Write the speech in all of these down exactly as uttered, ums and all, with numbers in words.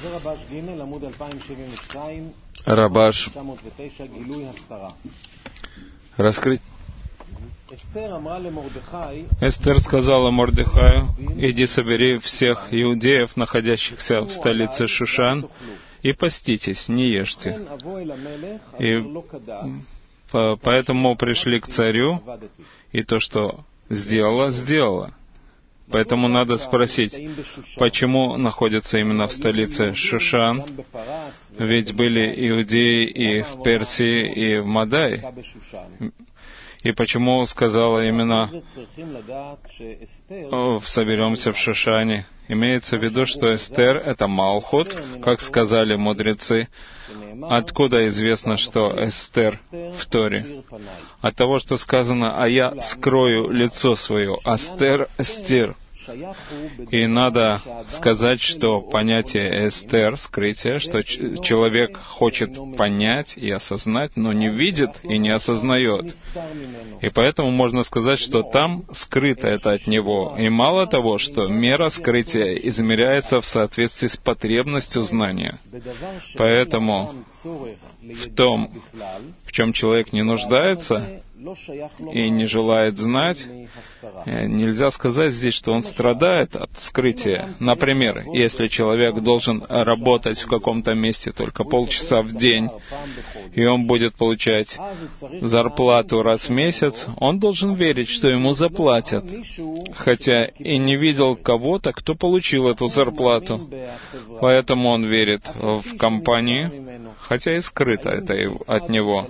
Рабаш. Раскрыть. Эстер сказала Мордехаю: иди собери всех иудеев, находящихся в столице Шушан, и поститесь, не ешьте. И поэтому пришли к царю, и то, что сделала, сделала. Поэтому надо спросить, почему находится именно в столице Шушан, ведь были иудеи и в Персии, и в Мадае. И почему сказала именно «соберемся в Шушане»? Имеется в виду, что Эстер — это Малхут, как сказали мудрецы. Откуда известно, что Эстер в Торе? От того, что сказано «а я скрою лицо свое», Астер — Эстер. И надо сказать, что понятие эстер, скрытие, что ч- человек хочет понять и осознать, но не видит и не осознает. И поэтому можно сказать, что там скрыто это от него. И мало того, что мера скрытия измеряется в соответствии с потребностью знания. Поэтому в том, в чем человек не нуждается и не желает знать, нельзя сказать здесь, что он страдает от скрытия. Например, если человек должен работать в каком-то месте только полчаса в день, и он будет получать зарплату раз в месяц, он должен верить, что ему заплатят, хотя и не видел кого-то, кто получил эту зарплату. Поэтому он верит в компанию, хотя и скрыто это от него.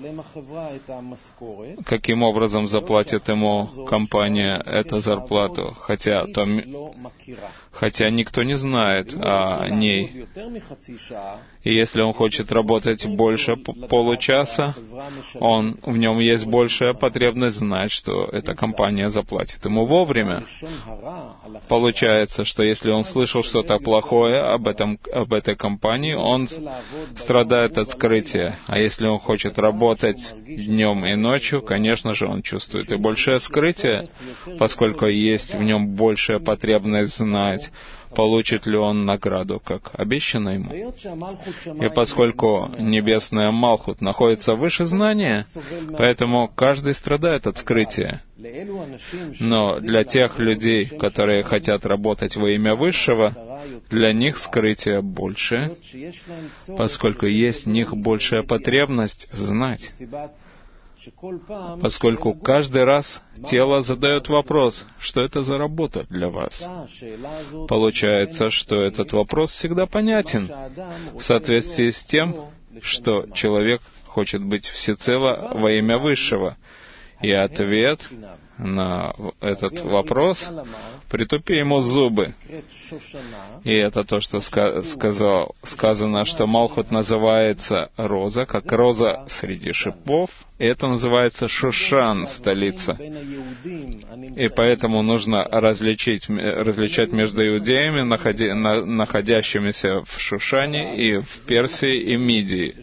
Каким образом заплатит ему компания эту зарплату, хотя, то, хотя никто не знает о ней. И если он хочет работать больше получаса, он, в нем есть большая потребность знать, что эта компания заплатит ему вовремя. Получается, что если он слышал что-то плохое об, этом, об этой компании, он страдает от скрытия. А если он хочет работать днем и ночью, конечно же, он чувствует и большее скрытие, поскольку есть в нем большая потребность знать, получит ли он награду, как обещано ему. И поскольку небесная Малхут находится выше знания, поэтому каждый страдает от скрытия. Но для тех людей, которые хотят работать во имя Высшего, для них скрытие больше, поскольку есть в них большая потребность знать. Поскольку каждый раз тело задает вопрос, что это за работа для вас. Получается, что этот вопрос всегда понятен в соответствии с тем, что человек хочет быть всецело во имя Высшего. И ответ на этот вопрос — притупи ему зубы. И это то, что ска- сказал, сказано, что Малхут называется роза, как роза среди шипов. И это называется Шушан, столица. И поэтому нужно различить, различать между иудеями, находи, на, находящимися в Шушане, и в Персии и Мидии.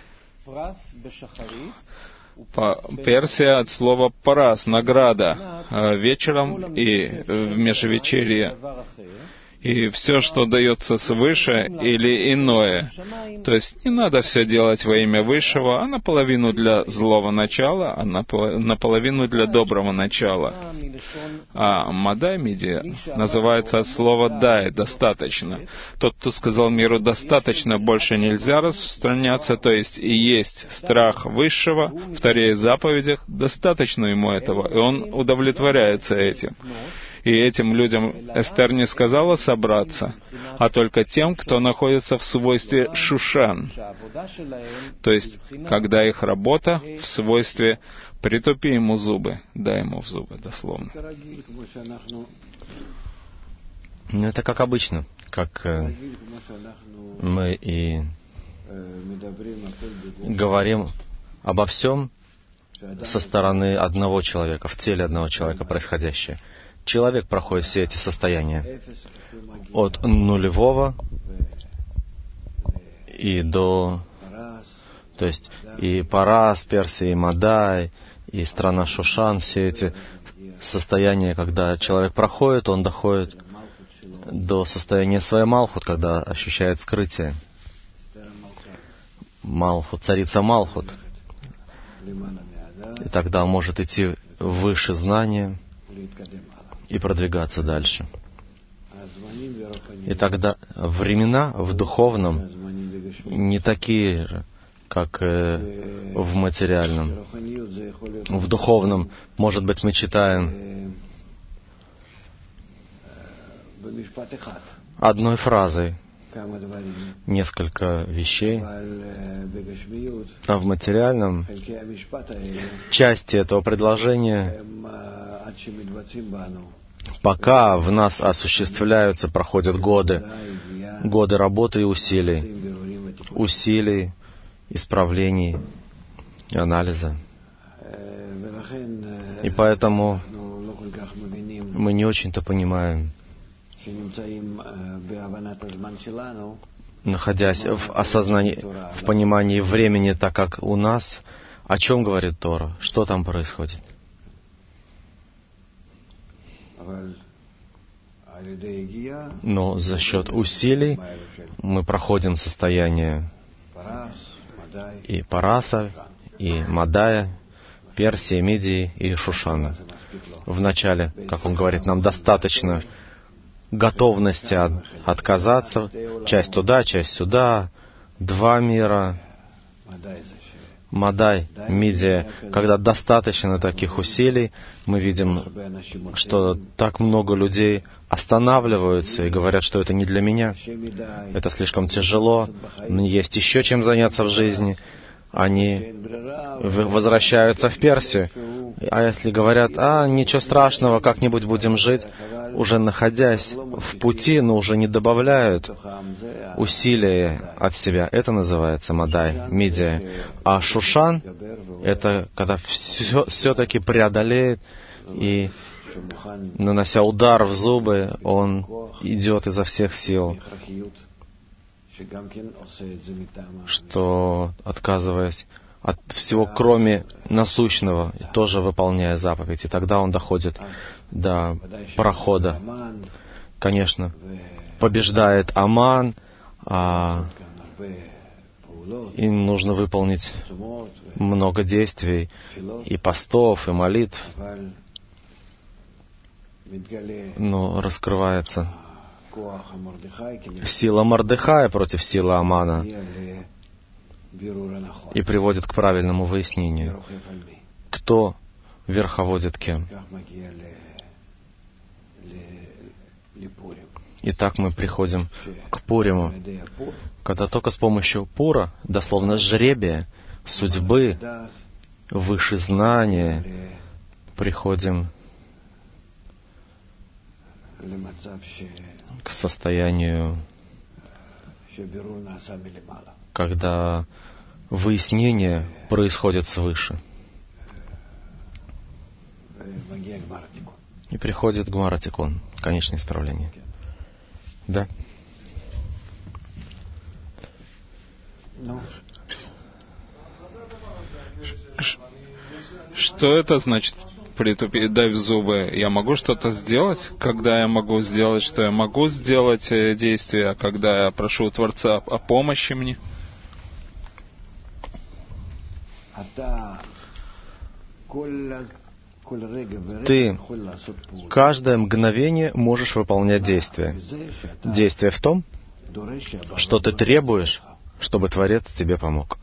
Персия от слова «парас», награда, вечером и в межвечерье. И все, что дается свыше или иное. То есть не надо все делать во имя Высшего, а наполовину для злого начала, а наполовину для доброго начала. А Мадай Мидия называется от слова «дай», «достаточно». Тот, кто сказал миру «достаточно», больше нельзя распространяться, то есть и есть страх Высшего, в Торе и заповедях, достаточно ему этого, и он удовлетворяется этим. И этим людям Эстер не сказала собраться, а только тем, кто находится в свойстве Шушан. То есть, когда их работа в свойстве «притупи ему зубы», дай ему в зубы, дословно. Ну, это как обычно, как э, мы и говорим обо всем со стороны одного человека, в теле одного человека происходящее. Человек проходит все эти состояния от нулевого и до... То есть и Парас, Персия, и Мадай, и страна Шушан, все эти состояния, когда человек проходит, он доходит до состояния своей Малхут, когда ощущает скрытие. Малхут, царица Малхут. И тогда он может идти выше знания и продвигаться дальше. И тогда времена в духовном не такие же, как в материальном. В духовном, может быть, мы читаем одной фразой несколько вещей, а в материальном части этого предложения, пока в нас осуществляются, проходят годы, годы работы и усилий, усилий, исправлений, анализа. И поэтому мы не очень-то понимаем, находясь в осознании, в понимании времени, так как у нас, о чем говорит Тора, что там происходит. Но за счет усилий мы проходим состояние и Параса, и Мадая, Персии, Мидии и Шушана. Вначале, как он говорит, нам достаточно готовности от, отказаться, часть туда, часть сюда, два мира, Мадай, Мидия. Когда достаточно таких усилий, мы видим, что так много людей останавливаются и говорят, что это не для меня, это слишком тяжело, есть еще чем заняться в жизни. Они возвращаются в Персию. А если говорят, а, ничего страшного, как-нибудь будем жить, уже находясь в пути, но уже не добавляют усилия от себя. Это называется Мадай, Мидия. А Шушан — это когда все, все-таки преодолеет и, нанося удар в зубы, он идет изо всех сил, что, отказываясь от всего, кроме насущного, тоже выполняя заповедь. И тогда он доходит до прохода. Конечно, побеждает Аман, а им нужно выполнить много действий, и постов, и молитв. Но раскрывается сила Мордехая против силы Амана и приводит к правильному выяснению, кто верховодит кем. И так мы приходим к Пуриму, когда только с помощью Пура, дословно жребия, судьбы, выше знания, приходим к состоянию, когда выяснение происходит свыше. И приходит Гмара Тикун, конечное исправление. Да? Что это значит? Притупить, дай в зубы. Я могу что-то сделать? Когда я могу сделать, что я могу сделать действие, а когда я прошу Творца о помощи мне? Ты каждое мгновение можешь выполнять действие. Действие в том, что ты требуешь, чтобы Творец тебе помог.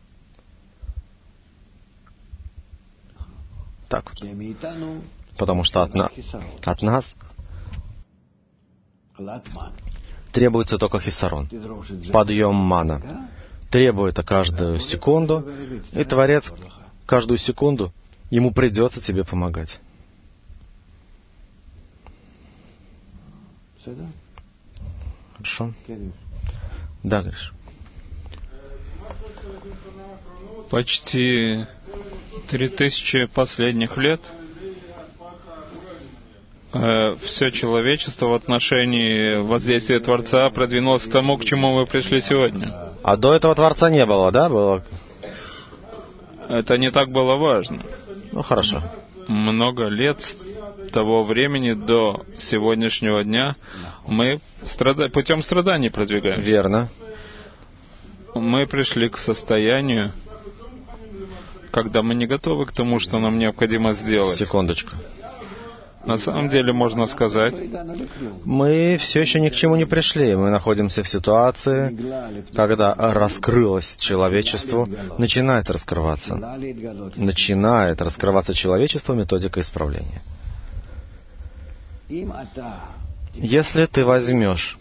Так вот. Потому что от, на, от нас требуется только хисарон, подъем мана. Требует это каждую секунду, и Творец каждую секунду, ему придется тебе помогать. Хорошо? Да, Гриш. Почти три тысячи последних лет э, все человечество в отношении воздействия Творца продвинулось к тому, к чему мы пришли сегодня. А до этого Творца не было, да? Было... Это не так было важно. Ну, хорошо. Много лет того времени до сегодняшнего дня мы страда... путем страданий продвигаемся. Верно. Мы пришли к состоянию, когда мы не готовы к тому, что нам необходимо сделать. Секундочку. На самом деле, можно сказать, мы все еще ни к чему не пришли. Мы находимся в ситуации, когда раскрылось человечество, начинает раскрываться. Начинает раскрываться человечество, методика исправления. Если ты возьмешь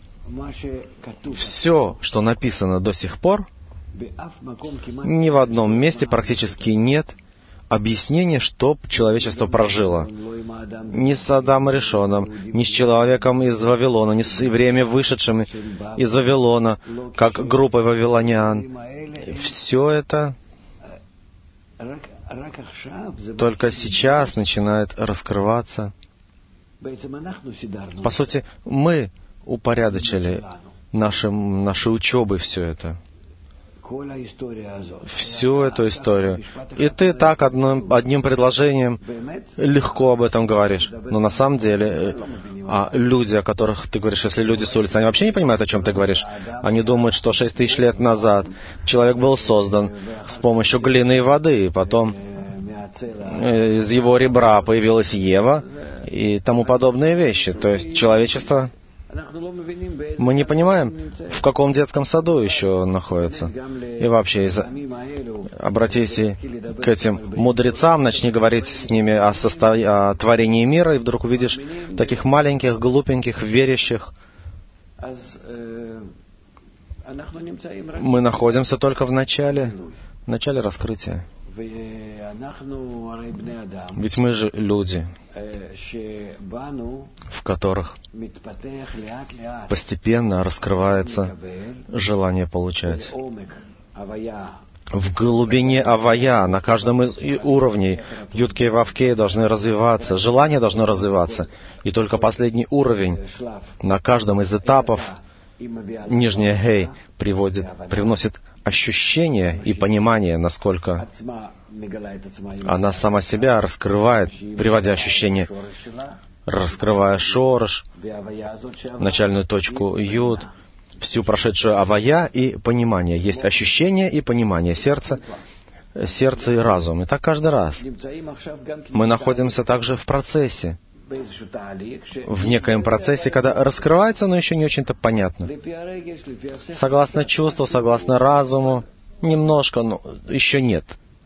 все, что написано до сих пор, ни в одном месте практически нет объяснения, что человечество прожило. Ни с Адамом Ришоном, ни с человеком из Вавилона, ни с евреями, вышедшими из Вавилона, как группой вавилонян. Все это только сейчас начинает раскрываться. По сути, мы упорядочили наши, наши учебы все это. Всю эту историю. И ты так одним, одним предложением легко об этом говоришь. Но на самом деле, а люди, о которых ты говоришь, если люди с улицы, они вообще не понимают, о чем ты говоришь. Они думают, что шесть тысяч лет назад человек был создан с помощью глины и воды, и потом из его ребра появилась Ева и тому подобные вещи. То есть человечество... Мы не понимаем, в каком детском саду еще он находится. И вообще, из... обратись к этим мудрецам, начни говорить с ними о, состав... о творении мира, и вдруг увидишь таких маленьких, глупеньких, верящих. Мы находимся только в начале, в начале раскрытия. Ведь мы же люди, в которых постепенно раскрывается желание получать. В глубине авая, на каждом из уровней, ютки и вавки должны развиваться, желание должно развиваться. И только последний уровень на каждом из этапов, нижняя гей, приводит, привносит ощущение и понимание, насколько она сама себя раскрывает, приводя ощущение, раскрывая шорож, начальную точку юд, всю прошедшую авая и понимание. Есть ощущение и понимание, сердце, сердце и разум. И так каждый раз. Мы находимся также в процессе, в некоем процессе, когда раскрывается, но еще не очень-то понятно. Согласно чувству, согласно разуму, немножко, но еще нет.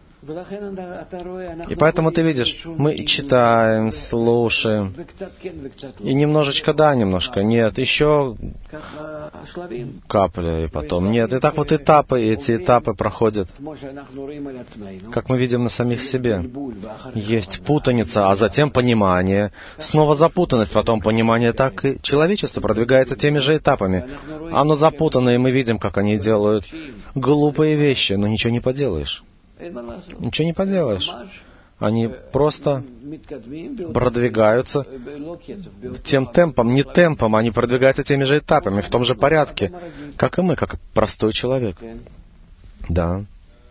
И поэтому ты видишь, мы читаем, слушаем, и немножечко да, немножко нет, еще капля, и потом нет. И так вот этапы, и эти этапы проходят, как мы видим на самих себе. Есть путаница, а затем понимание, снова запутанность, потом понимание. Так и человечество продвигается теми же этапами. Оно запутано, и мы видим, как они делают глупые вещи, но ничего не поделаешь. Ничего не поделаешь. Они просто продвигаются тем темпом, не темпом, они продвигаются теми же этапами, в том же порядке, как и мы, как простой человек. Да.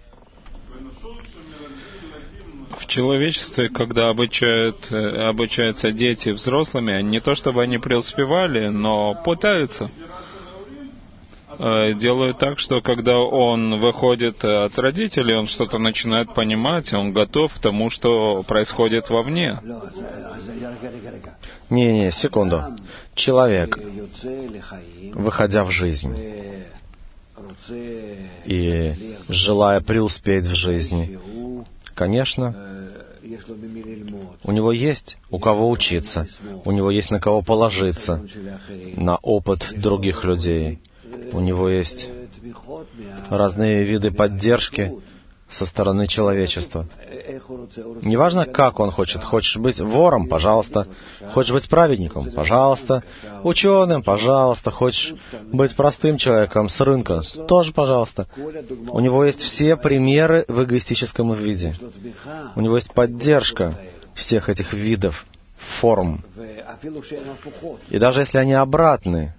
В человечестве, когда обучают, обучаются дети взрослыми, не то чтобы они преуспевали, но пытаются. Делают так, что когда он выходит от родителей, он что-то начинает понимать, он готов к тому, что происходит вовне. Не-не, секунду. Человек, выходя в жизнь и желая преуспеть в жизни, конечно, у него есть у кого учиться, у него есть на кого положиться, на опыт других людей. У него есть разные виды поддержки со стороны человечества. Неважно, как он хочет. Хочешь быть вором? Пожалуйста. Хочешь быть праведником? Пожалуйста. Ученым? Пожалуйста. Хочешь быть простым человеком с рынка? Тоже пожалуйста. У него есть все примеры в эгоистическом виде. У него есть поддержка всех этих видов, форм. И даже если они обратны,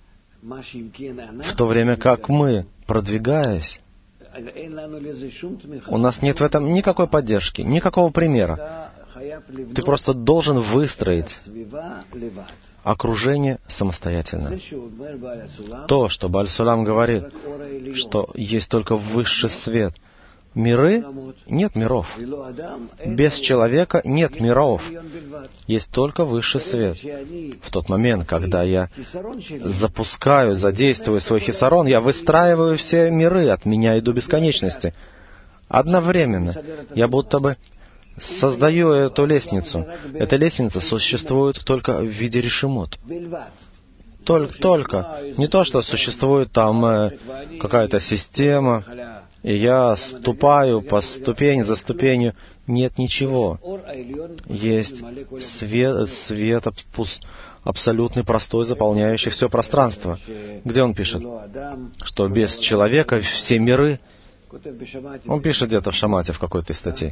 в то время как мы, продвигаясь, у нас нет в этом никакой поддержки, никакого примера. Ты просто должен выстроить окружение самостоятельно. То, что Бааль Сулам говорит, что есть только высший свет. Миры — нет миров. Без человека нет миров. Есть только высший свет. В тот момент, когда я запускаю, задействую свой хисарон, я выстраиваю все миры от меня и до бесконечности. Одновременно. Я будто бы создаю эту лестницу. Эта лестница существует только в виде решимот. Только, только. Не то, что существует там э, какая-то система, и я ступаю по ступени за ступенью. Нет ничего. Есть свет, свет абсолютный, простой, заполняющий все пространство. Где он пишет? Что без человека все миры... Он пишет где-то в Шамате, в какой-то из статей.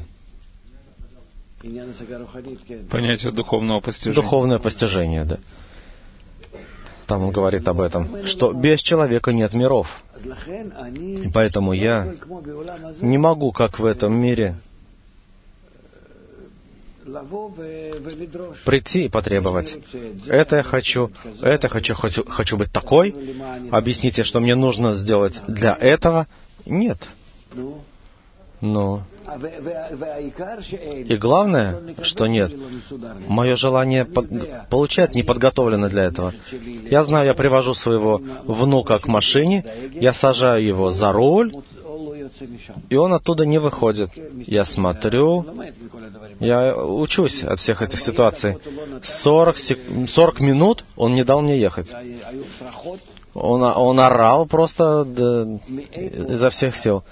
Понятие духовного постижения. Духовное постижение, да. Там он говорит об этом, что без человека нет миров. И поэтому я не могу, как в этом мире, прийти и потребовать. Это я хочу, это хочу, хочу, хочу быть такой. Объясните, что мне нужно сделать для этого. Нет. Но... И главное, что нет, мое желание под... получать не подготовлено для этого. Я знаю, я привожу своего внука к машине, я сажаю его за руль, и он оттуда не выходит. Я смотрю, я учусь от всех этих ситуаций. сорок, сек... сорок минут он не дал мне ехать. Он, он орал просто да, изо всех сил.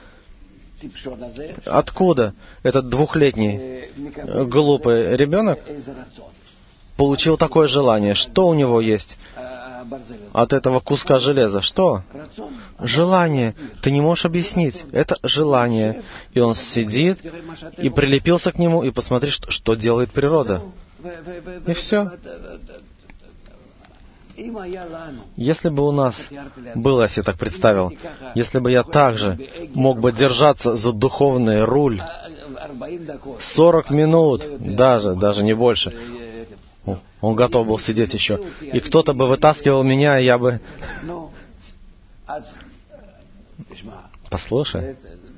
Откуда этот двухлетний глупый ребенок получил такое желание? Что у него есть от этого куска железа? Что? Желание. Ты не можешь объяснить. Это желание. И он сидит и прилепился к нему, и посмотри, что, что делает природа. И все. Если бы у нас было, я себе так представил, если бы я также мог бы держаться за духовный руль сорок минут, даже, даже не больше, он готов был сидеть еще, и кто-то бы вытаскивал меня, и я бы... Послушай,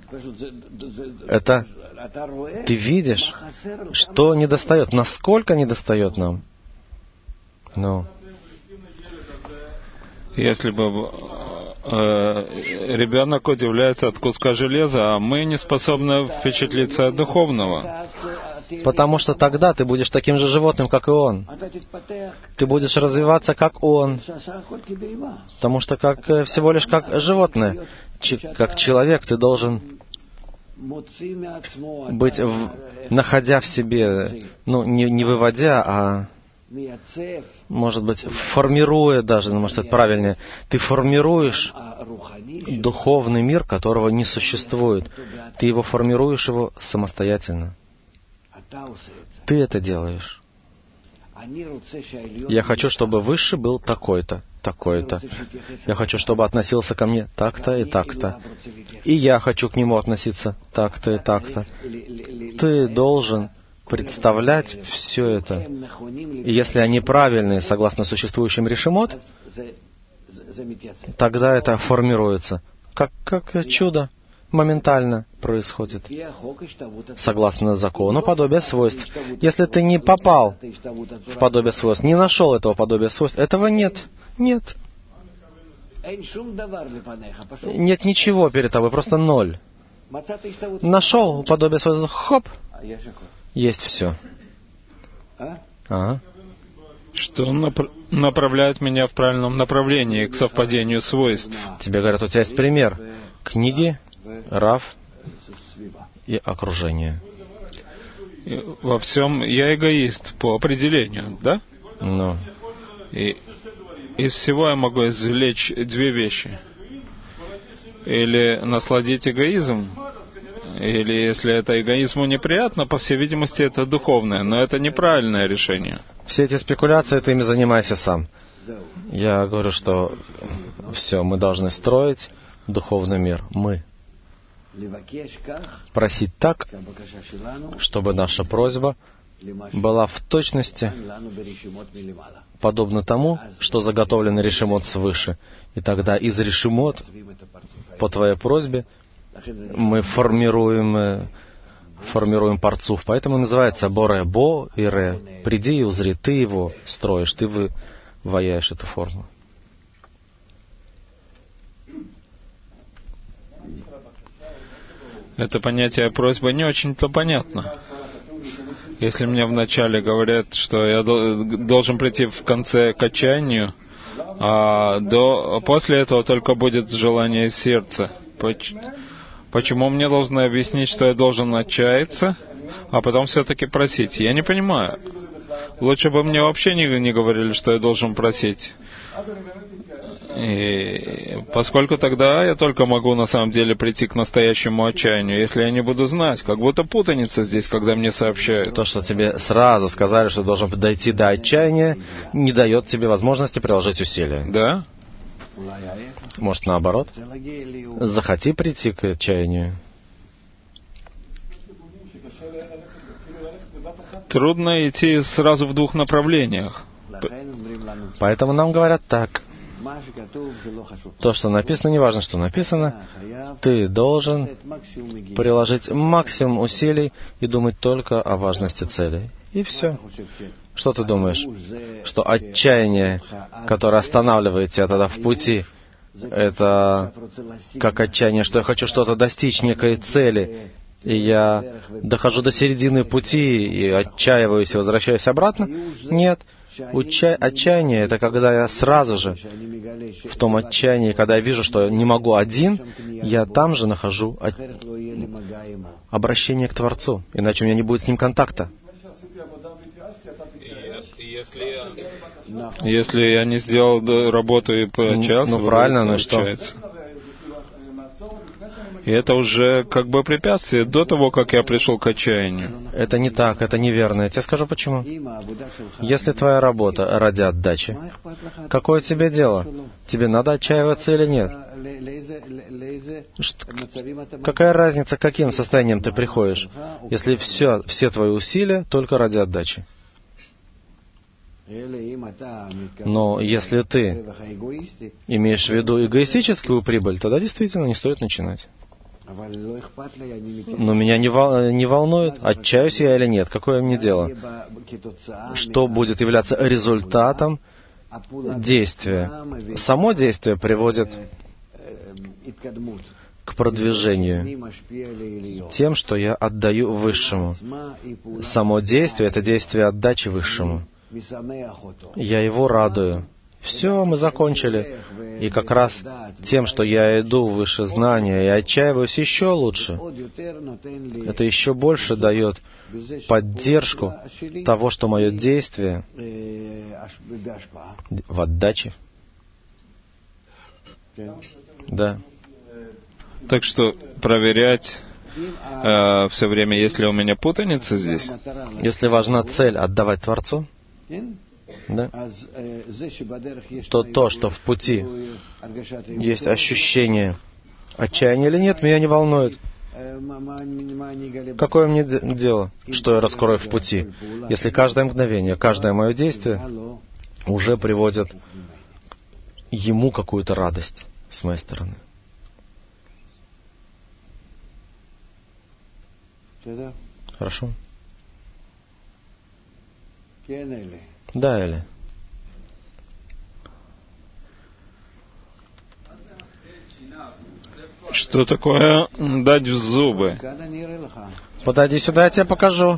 это ты видишь, что недостает, насколько недостает нам. Ну... Если бы э, ребенок удивляется от куска железа, а мы не способны впечатлиться от духовного. Потому что тогда ты будешь таким же животным, как и он. Ты будешь развиваться, как он. Потому что как, всего лишь как животное. Ч, как человек ты должен быть, в, находя в себе, ну, не, не выводя, а... может быть, формируя даже, ну, может, это правильнее, ты формируешь духовный мир, которого не существует. Ты его формируешь его самостоятельно. Ты это делаешь. Я хочу, чтобы Высший был такой-то, такой-то. Я хочу, чтобы относился ко мне так-то и так-то. И я хочу к нему относиться так-то и так-то. Ты должен представлять все это. И если они правильные, согласно существующим решимот, тогда это формируется. Как, как чудо. Моментально происходит. Согласно закону подобия свойств. Если ты не попал в подобие свойств, не нашел этого подобия свойств, этого нет. Нет. Нет ничего перед тобой, просто ноль. Нашел подобие свойств, хоп, есть все. Ага. Что напр- направляет меня в правильном направлении, к совпадению свойств. Тебе говорят, у тебя есть пример. Книги, Рав и окружение. И во всем я эгоист по определению, да? Ну. И из всего я могу извлечь две вещи. Или насладить эгоизм, или если это эгоизму неприятно, по всей видимости, это духовное, но это неправильное решение. Все эти спекуляции, ты ими занимайся сам. Я говорю, что все, мы должны строить духовный мир. Мы. Просить так, чтобы наша просьба была в точности подобна тому, что заготовлено решимот свыше. И тогда из решимот, по твоей просьбе, мы формируем, формируем парцуф. Поэтому называется Боре Бо и Ре. Приди и узри, ты его строишь, ты вываяешь эту форму. Это понятие просьбы не очень-то понятно. Если мне вначале говорят, что я должен прийти в конце к отчаянию, а до, после этого только будет желание сердца, почему мне должны объяснить, что я должен отчаяться, а потом все-таки просить? Я не понимаю. Лучше бы мне вообще не, не говорили, что я должен просить. И поскольку тогда я только могу на самом деле прийти к настоящему отчаянию, если я не буду знать, как будто путаница здесь, когда мне сообщают. То, что тебе сразу сказали, что должен дойти до отчаяния, не дает тебе возможности приложить усилия. Да? Может, наоборот? Захоти прийти к отчаянию. Трудно идти сразу в двух направлениях. Поэтому нам говорят так. То, что написано, не важно, что написано. Ты должен приложить максимум усилий и думать только о важности цели. И все. Что ты думаешь? Что отчаяние, которое останавливает тебя тогда в пути, это как отчаяние, что я хочу что-то достичь, некой цели, и я дохожу до середины пути и отчаиваюсь и возвращаюсь обратно? Нет. Уча... Отчаяние — это когда я сразу же, в том отчаянии, когда я вижу, что не могу один, я там же нахожу от... обращение к Творцу, иначе у меня не будет с ним контакта. Если я не сделал работу и поотчаялся, ну правильно, ну что? И это уже как бы препятствие до того, как я пришел к отчаянию. Это не так, это неверно. Я тебе скажу почему. Если твоя работа ради отдачи, какое тебе дело? Тебе надо отчаиваться или нет? Что, какая разница, к каким состояниям ты приходишь, если все, все твои усилия только ради отдачи? Но если ты имеешь в виду эгоистическую прибыль, тогда действительно не стоит начинать. Но меня не, вол... не волнует, отчаюсь я или нет, какое мне дело. Что будет являться результатом действия. Само действие приводит к продвижению тем, что я отдаю Высшему. Само действие — это действие отдачи Высшему. Я его радую. Все, мы закончили. И как раз тем, что я иду выше знания и отчаиваюсь, еще лучше. Это еще больше дает поддержку того, что мое действие в отдаче. Да. Так что проверять э, все время, если у меня путаница здесь. Если важна цель отдавать Творцу, да, то то, что в пути есть ощущение отчаяния или нет, меня не волнует. Какое мне дело, что я раскрою в пути, если каждое мгновение, каждое мое действие уже приводит ему какую-то радость с моей стороны. Хорошо? Да, Эли. Что такое дать в зубы? Подойди сюда, я тебе покажу.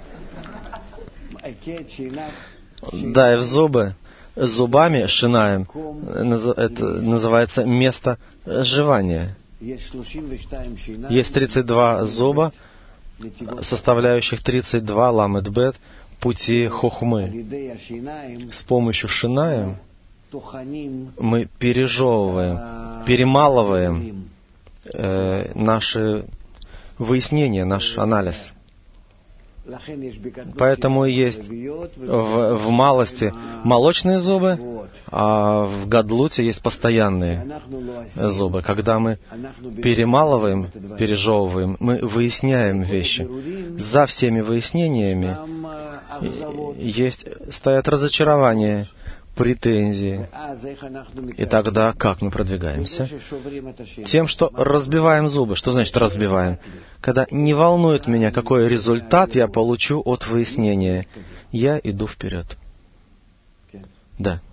Дай в зубы. Зубами, шинаем, это называется место жевания. Есть тридцать два зуба, составляющих тридцать два ламет бет, пути хохмы. С помощью шинаем мы пережевываем, перемалываем э, наши выяснения, наш анализ. Поэтому и есть в, в малости молочные зубы, а в гадлуте есть постоянные зубы. Когда мы перемалываем, пережевываем, мы выясняем вещи. За всеми выяснениями есть, стоят разочарования, претензии. И тогда как мы продвигаемся? Тем, что разбиваем зубы. Что значит разбиваем? Когда не волнует меня, какой результат я получу от выяснения, я иду вперед. Да.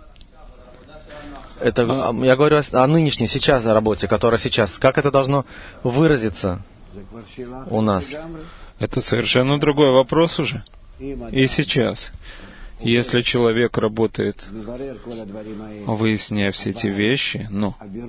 Это, я говорю о, о нынешней, сейчас о работе, которая сейчас. Как это должно выразиться у нас? Это совершенно другой вопрос уже. И сейчас. Если человек работает, выясняя все эти вещи, ну,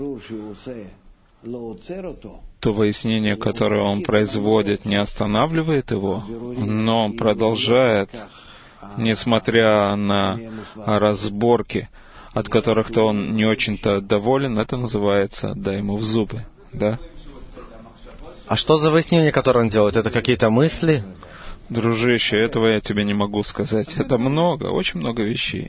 то выяснение, которое он производит, не останавливает его, но он продолжает, несмотря на разборки, от которых-то он не очень-то доволен, это называется «дай ему в зубы», да? А что за выяснение, которое он делает? Это какие-то мысли? Дружище, этого я тебе не могу сказать. Это много, очень много вещей.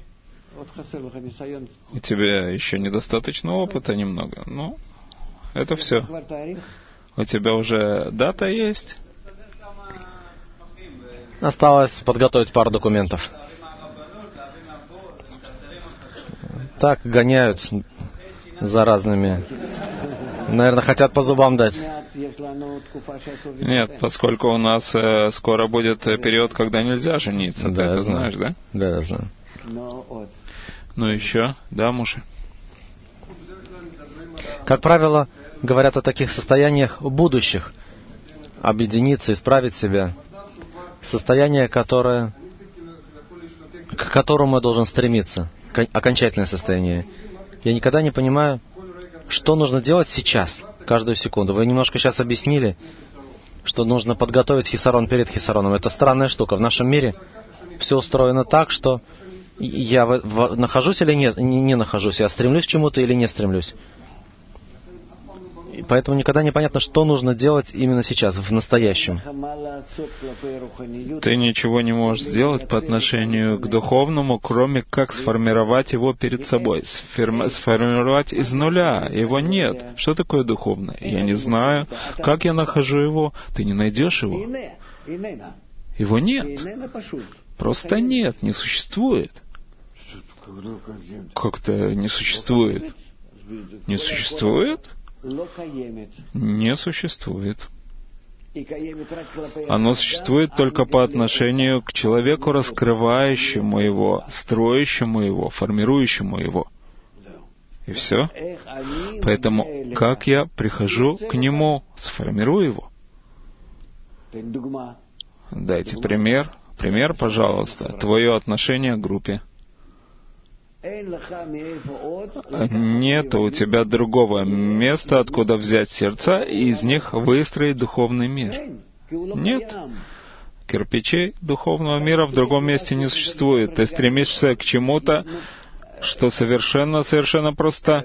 У тебя еще недостаточно опыта немного. Ну, это все. У тебя уже дата есть? Осталось подготовить пару документов. Так гоняют за разными. Наверное, хотят по зубам дать. Нет, поскольку у нас э, скоро будет период, когда нельзя жениться. Да, ты это знаю. знаешь, да? Да, я знаю. Ну еще, да, Муше? Как правило, говорят о таких состояниях будущих. Объединиться, исправить себя. Состояние, которое, к которому я должен стремиться. Окончательное состояние. Я никогда не понимаю, что нужно делать сейчас, каждую секунду. Вы немножко сейчас объяснили, что нужно подготовить хисарон перед хисароном. Это странная штука. В нашем мире все устроено так, что я в, в, нахожусь или нет, не, не нахожусь, я стремлюсь к чему-то или не стремлюсь. И поэтому никогда не понятно, что нужно делать именно сейчас, в настоящем. Ты ничего не можешь сделать по отношению к духовному, кроме как сформировать его перед собой. Сферм... Сформировать из нуля. Его нет. Что такое духовное? Я не знаю. Как я нахожу его? Ты не найдешь его. Его нет. Просто нет. Не существует. Как-то не существует. Не существует? Не существует. Оно существует только по отношению к человеку, раскрывающему его, строящему его, формирующему его. И все. Поэтому, как я прихожу к нему, сформирую его? Дайте пример. Пример, пожалуйста. Твое отношение к группе. Нет у тебя другого места, откуда взять сердца и из них выстроить духовный мир. Нет. Кирпичей духовного мира в другом месте не существует. Ты стремишься к чему-то, что совершенно, совершенно просто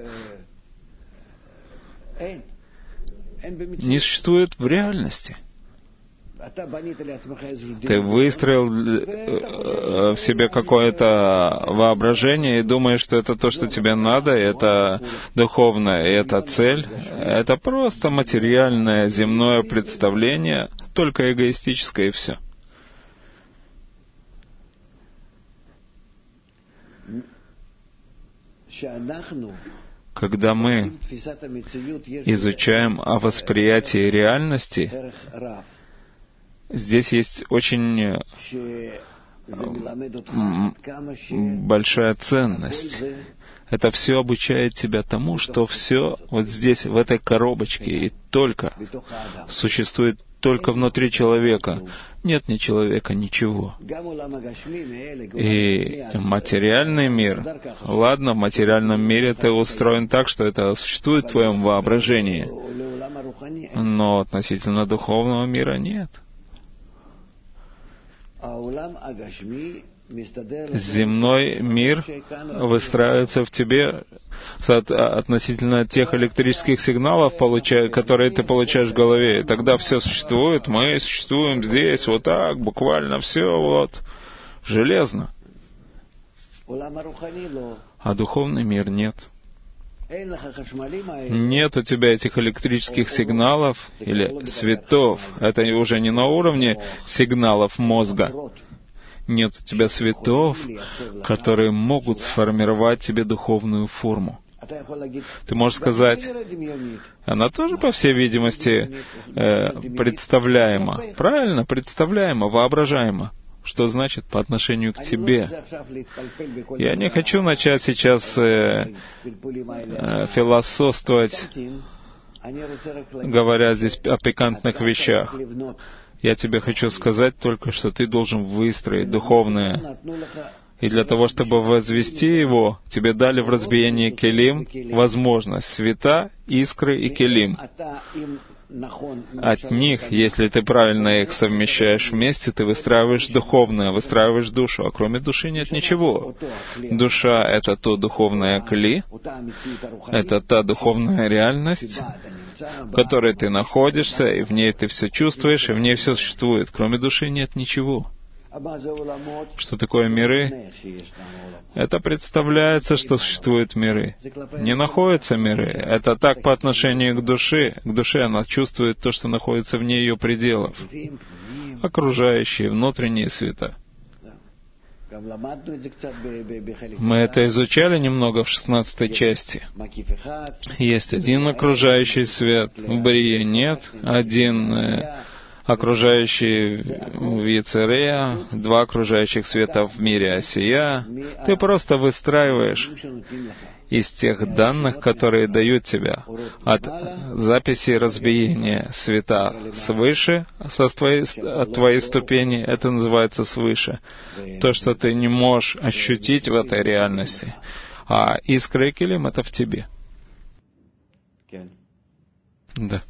не существует в реальности. Ты выстроил в себе какое-то воображение и думаешь, что это то, что тебе надо, и это духовное, и это цель. Это просто материальное земное представление, только эгоистическое, и все. Когда мы изучаем о восприятии реальности, здесь есть очень большая ценность. Это все обучает тебя тому, что все вот здесь, в этой коробочке, и только существует только внутри человека. Нет ни человека, ничего. И материальный мир, ладно, в материальном мире ты устроен так, что это существует в твоем воображении, но относительно духовного мира нет. земной мир выстраивается в тебе относительно тех электрических сигналов, которые ты получаешь в голове. И тогда все существует, мы существуем здесь, вот так, буквально все вот железно. А духовный мир нет. Нет у тебя этих электрических сигналов или светов. Это уже не на уровне сигналов мозга. Нет у тебя светов, которые могут сформировать тебе духовную форму. Ты можешь сказать, она тоже, по всей видимости, э, представляема. Правильно, представляема, воображаема. Что значит по отношению к тебе? Я не хочу начать сейчас э, э, философствовать, говоря здесь о пикантных вещах. Я тебе хочу сказать только, что ты должен выстроить духовное. И для того, чтобы возвести его, тебе дали в разбиении келим возможность света, искры и келим. От них, если ты правильно их совмещаешь вместе, ты выстраиваешь духовное, выстраиваешь душу, а кроме души нет ничего. Душа — это то духовное кли, это та духовная реальность, в которой ты находишься, и в ней ты все чувствуешь, и в ней все существует. Кроме души нет ничего. Что такое миры? Это представляется, что существуют миры. Не находятся миры. Это так по отношению к душе. К душе она чувствует то, что находится вне ее пределов. Окружающие, внутренние света. Мы это изучали немного в шестнадцатой части. Есть один окружающий свет, в Брие нет, один э, окружающий в Яцерея, два окружающих света в мире Осия. Ты просто выстраиваешь из тех данных, которые дают тебя от записи разбиения света свыше, со твоей, от твоей ступени, это называется свыше. То, что ты не можешь ощутить в этой реальности. А искра и келим — это в тебе. Да.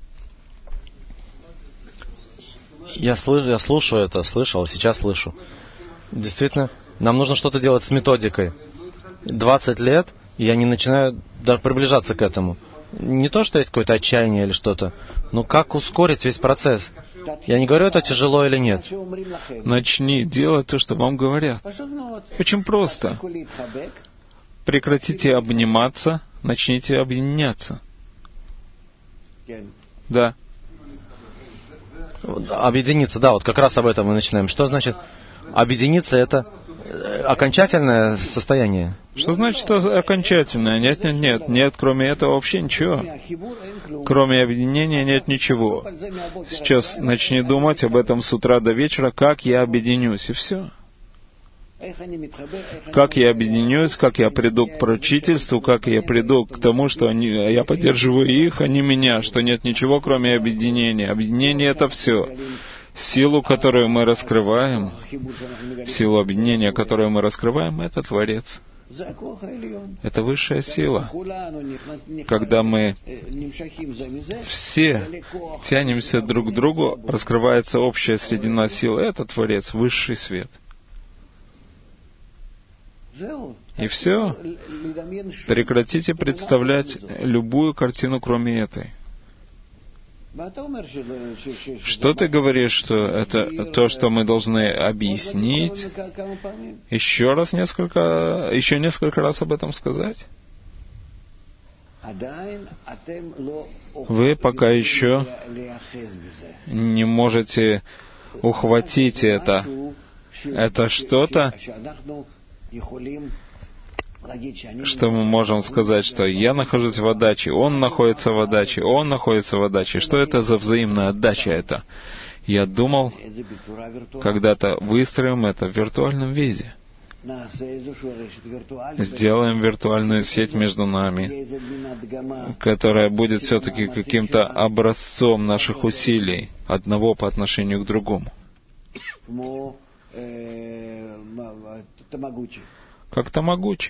Я, слышу, я слушаю это, слышал, сейчас слышу. Действительно, нам нужно что-то делать с методикой. двадцать лет, и я не начинаю даже приближаться к этому. Не то, что есть какое-то отчаяние или что-то, но как ускорить весь процесс? Я не говорю, это тяжело или нет. Начни делать то, что вам говорят. Очень просто. Прекратите обниматься, начните объединяться. Да. Объединиться, да, вот как раз об этом мы начинаем. Что значит объединиться? Это окончательное состояние. Что значит окончательное? Нет, нет, нет. Нет, кроме этого вообще ничего. Кроме объединения нет ничего. Сейчас начни думать об этом с утра до вечера, как я объединюсь, и все. Как я объединюсь, как я приду к прочительству, как я приду к тому, что они, я поддерживаю их, а не меня, что нет ничего, кроме объединения. Объединение — это все. Силу, которую мы раскрываем, силу объединения, которую мы раскрываем, это Творец. Это высшая сила. Когда мы все тянемся друг к другу, раскрывается общая среди нас сила. Это Творец, высший свет. И все. Прекратите представлять любую картину, кроме этой. Что ты говоришь, что это то, что мы должны объяснить? Еще раз несколько, еще несколько раз об этом сказать? Вы пока еще не можете ухватить это. Это что-то, что мы можем сказать, что я нахожусь в отдаче, он находится в отдаче, он находится в отдаче. Что это за взаимная отдача это? Я думал, когда-то выстроим это в виртуальном виде. Сделаем виртуальную сеть между нами, которая будет все-таки каким-то образцом наших усилий, одного по отношению к другому. Как тамагочи.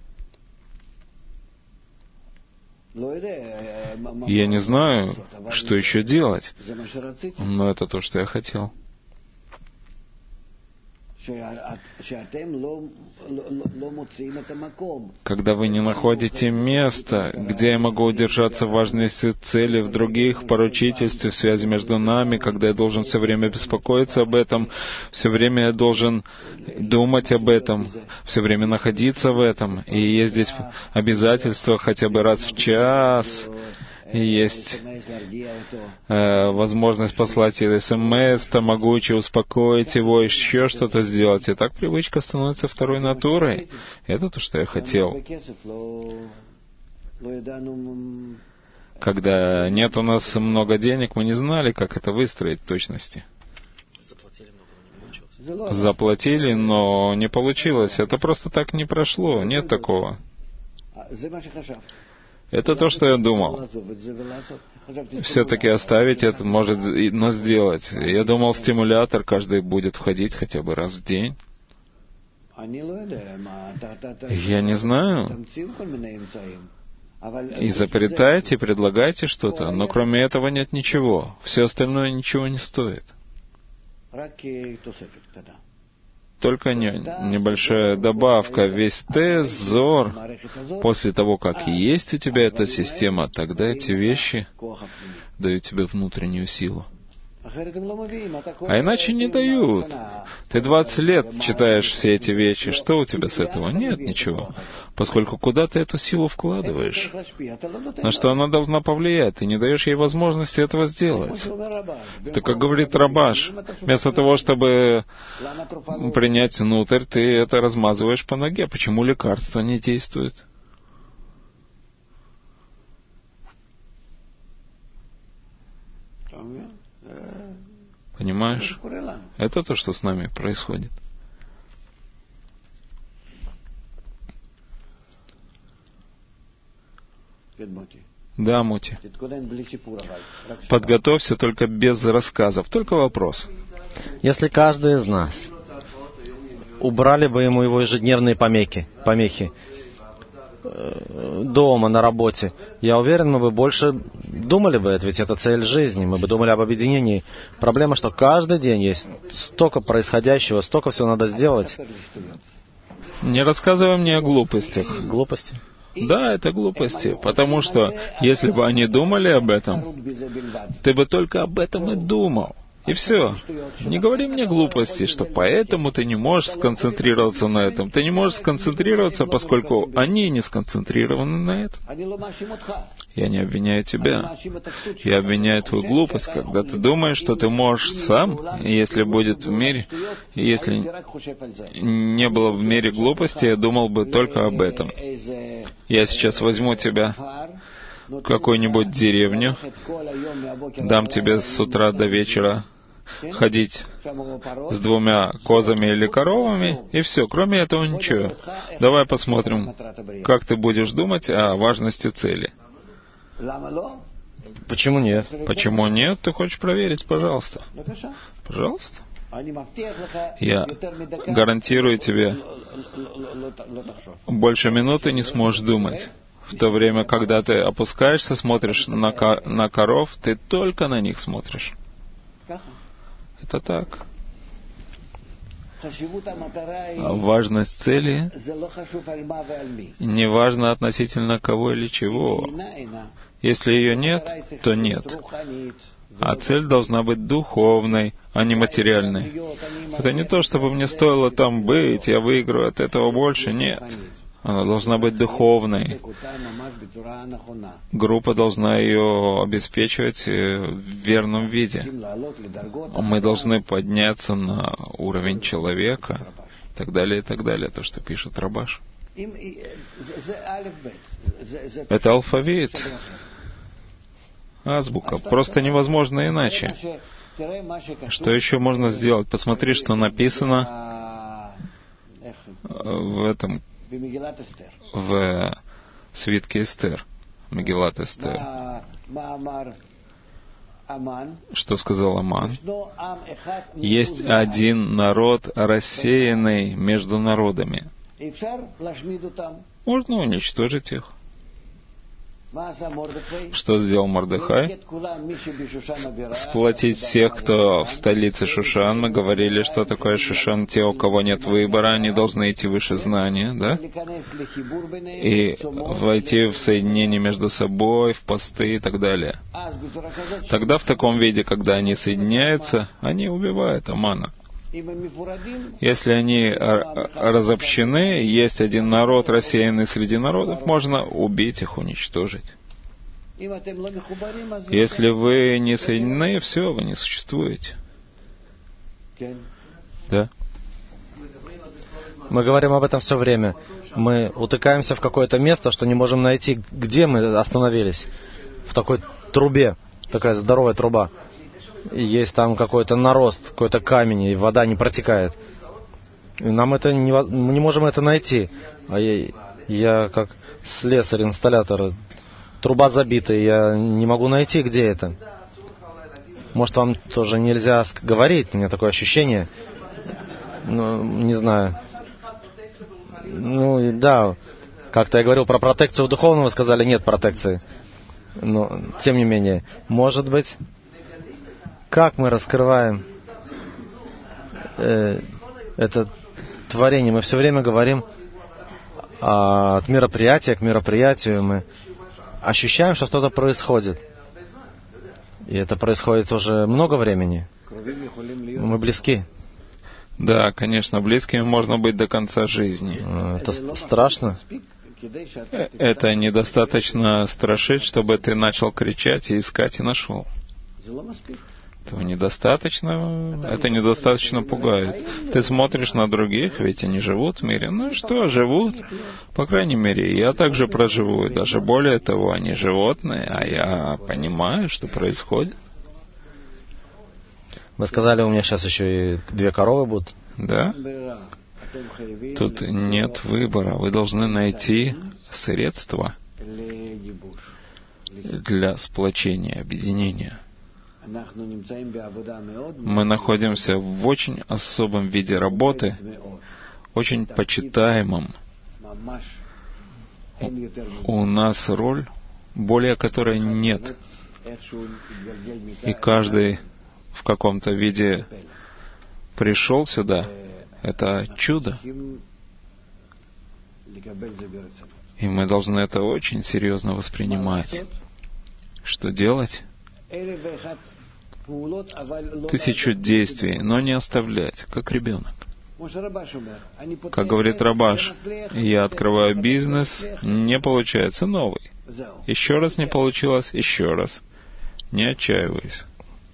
Я не знаю, что еще делать, но это то, что я хотел. когда вы не находите места, где я могу удержаться в важности цели, в других поручительстве, в связи между нами, когда я должен все время беспокоиться об этом, все время я должен думать об этом, все время находиться в этом, и есть здесь обязательства хотя бы раз в час, и есть э, возможность послать смс, то могуче успокоить его, еще что-то сделать. И так привычка становится второй натурой. Это то, что я хотел. Когда нет у нас много денег, мы не знали, как это выстроить в точности. Заплатили, но не получилось. Это просто так не прошло. Нет такого. Это то, что я думал. Все-таки оставить это может, но сделать. Я думал, стимулятор каждый будет входить хотя бы раз в день. Я не знаю. Изобретайте, предлагайте что-то, но кроме этого нет ничего. Все остальное ничего не стоит. Только не, небольшая добавка. Весь тез, зор, после того, как есть у тебя эта система, тогда эти вещи дают тебе внутреннюю силу. А иначе не дают. Ты двадцать лет читаешь все эти вещи. Что у тебя с этого? Нет ничего. Поскольку куда ты эту силу вкладываешь? На что она должна повлиять? Ты не даешь ей возможности этого сделать. Это, как говорит Рабаш, вместо того, чтобы принять внутрь, ты это размазываешь по ноге. Почему лекарство не действует? Понимаешь? Это то, что с нами происходит. Да, Мути. Подготовься только без рассказов. Только вопрос. Если каждый из нас убрали бы ему его ежедневные помехи, помехи дома, на работе, я уверен, мы бы больше думали бы, это ведь это цель жизни, мы бы думали об объединении. Проблема, что каждый день есть столько происходящего, столько всего надо сделать. Не рассказывай мне о глупостях. Глупости? Да, это глупости, потому что если бы они думали об этом, ты бы только об этом и думал. И все. Не говори мне глупости, что поэтому ты не можешь сконцентрироваться на этом. Ты не можешь сконцентрироваться, поскольку они не сконцентрированы на этом. Я не обвиняю тебя. Я обвиняю твою глупость, когда ты думаешь, что ты можешь сам, и если будет в мире, и если не было в мире глупости, я думал бы только об этом. Я сейчас возьму тебя в какую-нибудь деревню, дам тебе с утра до вечера ходить с двумя козами или коровами, и все, кроме этого ничего. Давай посмотрим, как ты будешь думать о важности цели. Почему нет? Почему нет? Ты хочешь проверить? Пожалуйста. Пожалуйста. Я гарантирую тебе, больше минуты не сможешь думать. В то время, когда ты опускаешься, смотришь на, ко- на коров, ты только на них смотришь. Это так. А важность цели не важно относительно кого или чего. Если ее нет, то нет. А цель должна быть духовной, а не материальной. Это не то, чтобы мне стоило там быть, я выиграю от этого больше. Нет. Она должна быть духовной. Группа должна ее обеспечивать в верном виде. Мы должны подняться на уровень человека, и так далее, и так далее. То, что пишет Рабаш. Это алфавит. Азбука. Просто невозможно иначе. Что еще можно сделать? Посмотри, что написано в этом, в свитке Эстер, Мегилат Эстер. Что сказал Аман? Есть один народ, рассеянный между народами. Можно уничтожить их. Что сделал Мордехай? Сплотить всех, кто в столице Шушан. Мы говорили, что такое Шушан. Те, у кого нет выбора, они должны идти выше знания, да? И войти в соединение между собой, в посты и так далее. Тогда в таком виде, когда они соединяются, они убивают Амана. Если они разобщены, есть один народ, рассеянный среди народов, можно убить их, уничтожить. Если вы не соединены, все, вы не существуете. Да? Мы говорим об этом все время. Мы утыкаемся в какое-то место, что не можем найти, где мы остановились. В такой трубе, такая здоровая труба. И есть там какой-то нарост, какой-то камень, и вода не протекает. И нам это не, мы не можем это найти. А я, я как слесарь, инсталлятор, труба забита, и я не могу найти, где это. Может, вам тоже нельзя говорить, у меня такое ощущение. Ну, не знаю. Ну, и да, как-то я говорил про протекцию духовного, сказали, нет протекции. Но, тем не менее, может быть... Как мы раскрываем э, это творение? Мы все время говорим а, от мероприятия к мероприятию. Мы ощущаем, что что-то происходит. И это происходит уже много времени. Мы близки. Да, конечно, близкими можно быть до конца жизни. Это страшно. Это недостаточно страшит, чтобы ты начал кричать и искать и нашел. Этого недостаточно, это недостаточно пугает. Ты смотришь на других, ведь они живут в мире. Ну что, живут? По крайней мере, я также проживу. И даже более того, они животные, а я понимаю, что происходит. Вы сказали, у меня сейчас еще и две коровы будут. Да? Тут нет выбора. Вы должны найти средства для сплочения, объединения. Мы находимся в очень особом виде работы, очень почитаемом. У нас роль, более которой нет. И каждый в каком-то виде пришел сюда. Это чудо. И мы должны это очень серьезно воспринимать. Что делать? Тысячу действий, но не оставлять, как ребенок. Как говорит Рабаш, я открываю бизнес, не получается новый. Еще раз не получилось, еще раз. Не отчаивайся.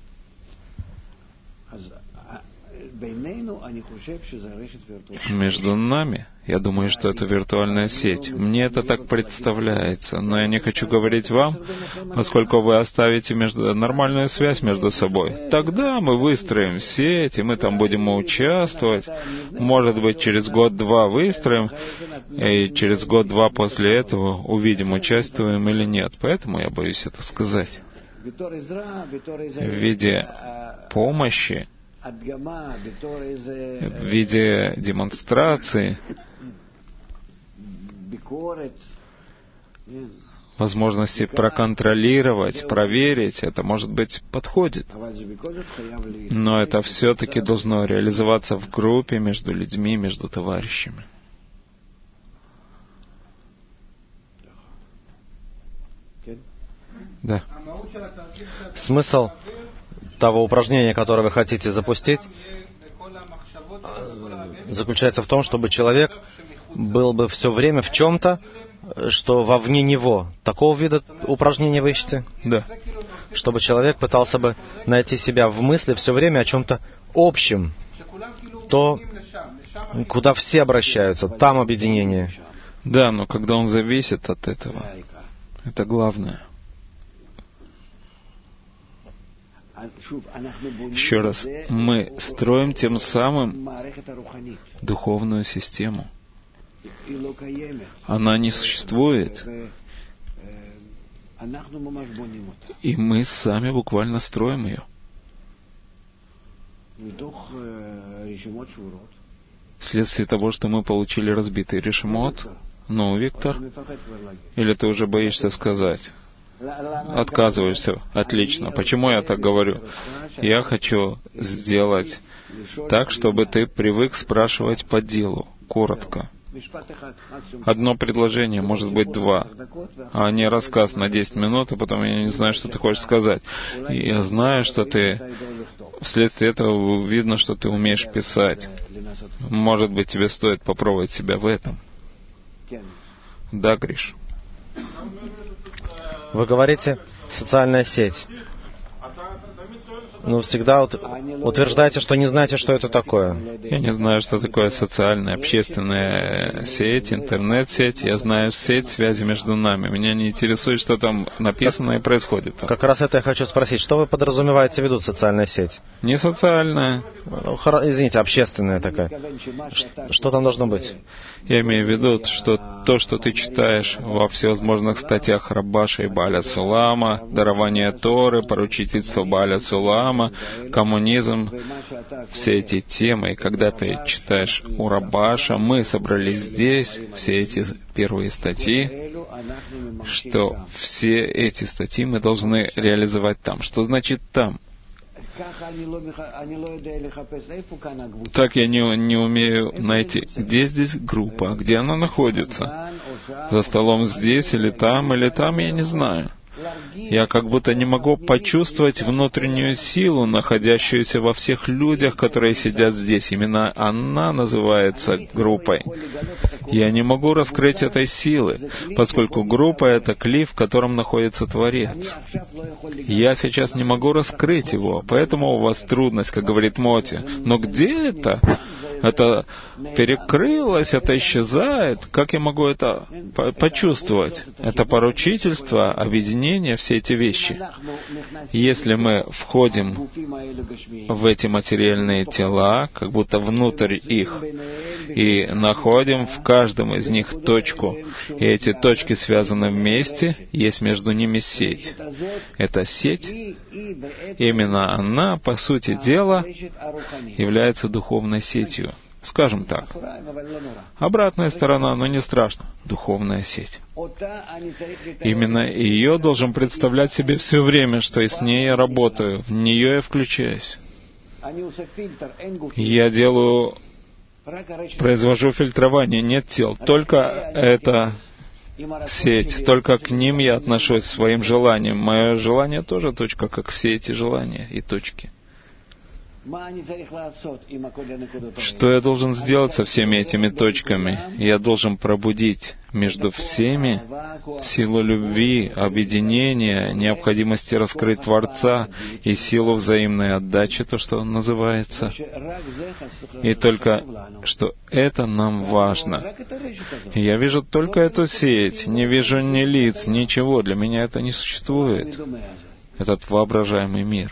Между нами, я думаю, что это виртуальная сеть. Мне это так представляется, но я не хочу говорить вам, поскольку вы оставите между... нормальную связь между собой. Тогда мы выстроим сеть, и мы там будем участвовать. Может быть, через год-два выстроим, и через год-два после этого увидим, участвуем или нет. Поэтому я боюсь это сказать. В виде помощи, в виде демонстрации, возможности проконтролировать, проверить, это, может быть, подходит. Но это все-таки должно реализоваться в группе, между людьми, между товарищами. Да. Смысл того упражнения, которое вы хотите запустить, заключается в том, чтобы человек был бы все время в чем-то, что вовне него. Такого вида упражнения вы ищете? Да. Чтобы человек пытался бы найти себя в мысли все время о чем-то общем. То, куда все обращаются, там объединение. Да, но когда он зависит от этого, это главное. Еще раз, мы строим тем самым духовную систему. Она не существует. И мы сами буквально строим ее. Вследствие того, что мы получили разбитый решимот, Ну, Виктор, или ты уже боишься сказать? Отказываешься? Отлично. Почему я так говорю? Я хочу сделать так, чтобы ты привык спрашивать по делу, коротко. Одно предложение, может быть, два, а не рассказ на десять минут, и потом я не знаю, что ты хочешь сказать. И я знаю, что ты... Вследствие этого видно, что ты умеешь писать. Может быть, тебе стоит попробовать себя в этом. Да, Гриш? Вы говорите «социальная сеть». Ну, всегда вот утверждаете, что не знаете, что это такое. Я не знаю, что такое социальная, общественная сеть, интернет-сеть. Я знаю сеть связи между нами. Меня не интересует, что там написано и происходит. Как раз это я хочу спросить. Что вы подразумеваете в виду социальная сеть? Не социальная. Ну, извините, общественная такая. Что там должно быть? Я имею в виду, что то, что ты читаешь во всевозможных статьях Рабаша и Бааля Сулама, дарование Торы, поручительство Бааля Сулама, коммунизм, все эти темы, и когда ты читаешь у Рабаша, мы собрались здесь, все эти первые статьи, что все эти статьи мы должны реализовать там. Что значит там? Так я не, не умею найти, где здесь группа, где она находится. За столом здесь, или там, или там, я не знаю. Я как будто не могу почувствовать внутреннюю силу, находящуюся во всех людях, которые сидят здесь. Именно она называется группой. Я не могу раскрыть этой силы, поскольку группа — это клей, в котором находится Творец. Я сейчас не могу раскрыть его, поэтому у вас трудность, как говорит Моти. Но где это? Это перекрылось, это исчезает. Как я могу это почувствовать? Это поручительство, объединение, все эти вещи. Если мы входим в эти материальные тела, как будто внутрь их, и находим в каждом из них точку, и эти точки связаны вместе, есть между ними сеть. Эта сеть, именно она, по сути дела, является духовной сетью. Скажем так. Обратная сторона, но не страшно. Духовная сеть. Именно ее должен представлять себе все время, что и с ней я работаю, в нее я включаюсь. Я делаю, произвожу фильтрование, нет тел, только это сеть, только к ним я отношусь своим желанием. Мое желание тоже точка, как все эти желания и точки. Что я должен сделать со всеми этими точками? Я должен пробудить между всеми силу любви, объединения, необходимости раскрыть Творца и силу взаимной отдачи, то, что называется. И только, что это нам важно. Я вижу только эту сеть, не вижу ни лиц, ничего. Для меня это не существует, этот воображаемый мир.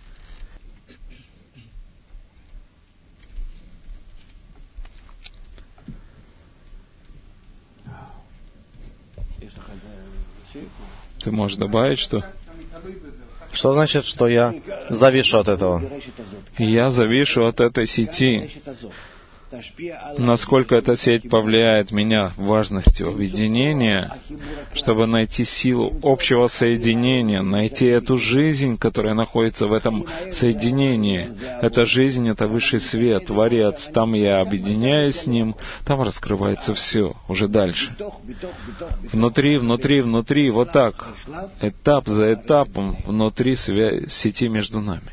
Ты можешь добавить, что? Что значит, что я завишу от этого? Я завишу от этой сети. Насколько эта сеть повлияет меня важностью объединения, чтобы найти силу общего соединения, найти эту жизнь, которая находится в этом соединении. Эта жизнь — это высший свет, Творец. Там я объединяюсь с Ним, там раскрывается все, уже дальше. Внутри, внутри, внутри, вот так, этап за этапом, внутри свя- сети между нами.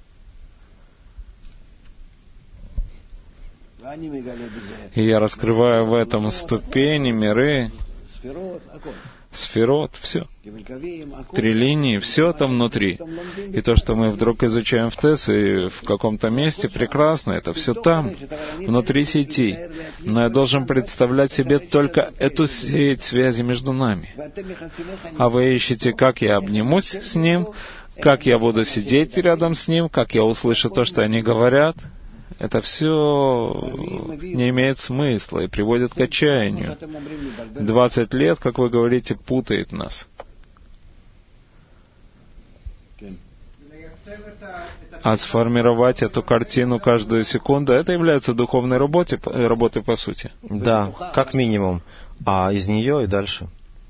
И я раскрываю в этом ступени, миры, сферот, все. Три линии, все там внутри. И то, что мы вдруг изучаем в ТЭС и в каком-то месте, прекрасно, это все там, внутри сети. Но я должен представлять себе только эту сеть связи между нами. А вы ищете, как я обнимусь с Ним, как я буду сидеть рядом с Ним, как я услышу то, что они говорят. Это все не имеет смысла и приводит к отчаянию. Двадцать лет, как вы говорите, путает нас. А сформировать эту картину каждую секунду, это является духовной работой, работой по сути. Да, как минимум. А из нее и дальше.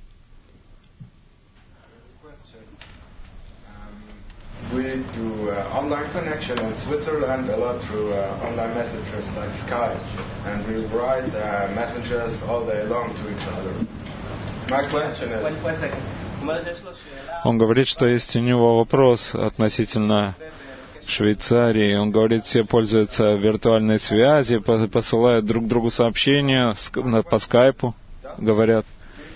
We do uh, online connection in Switzerland a lot through uh, online messengers like Skype, and we write uh, messages all day long to each other. My question is... One, one second. Он говорит, что есть у него вопрос относительно Швейцарии. Он говорит, все пользуются виртуальной связью, посылают друг другу сообщения по скайпу, говорят.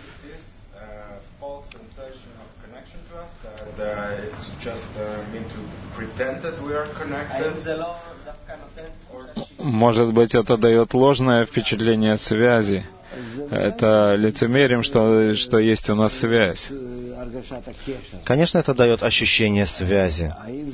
Может быть, это дает ложное впечатление связи. Это лицемерием, что, что есть у нас связь. Конечно, это дает ощущение связи.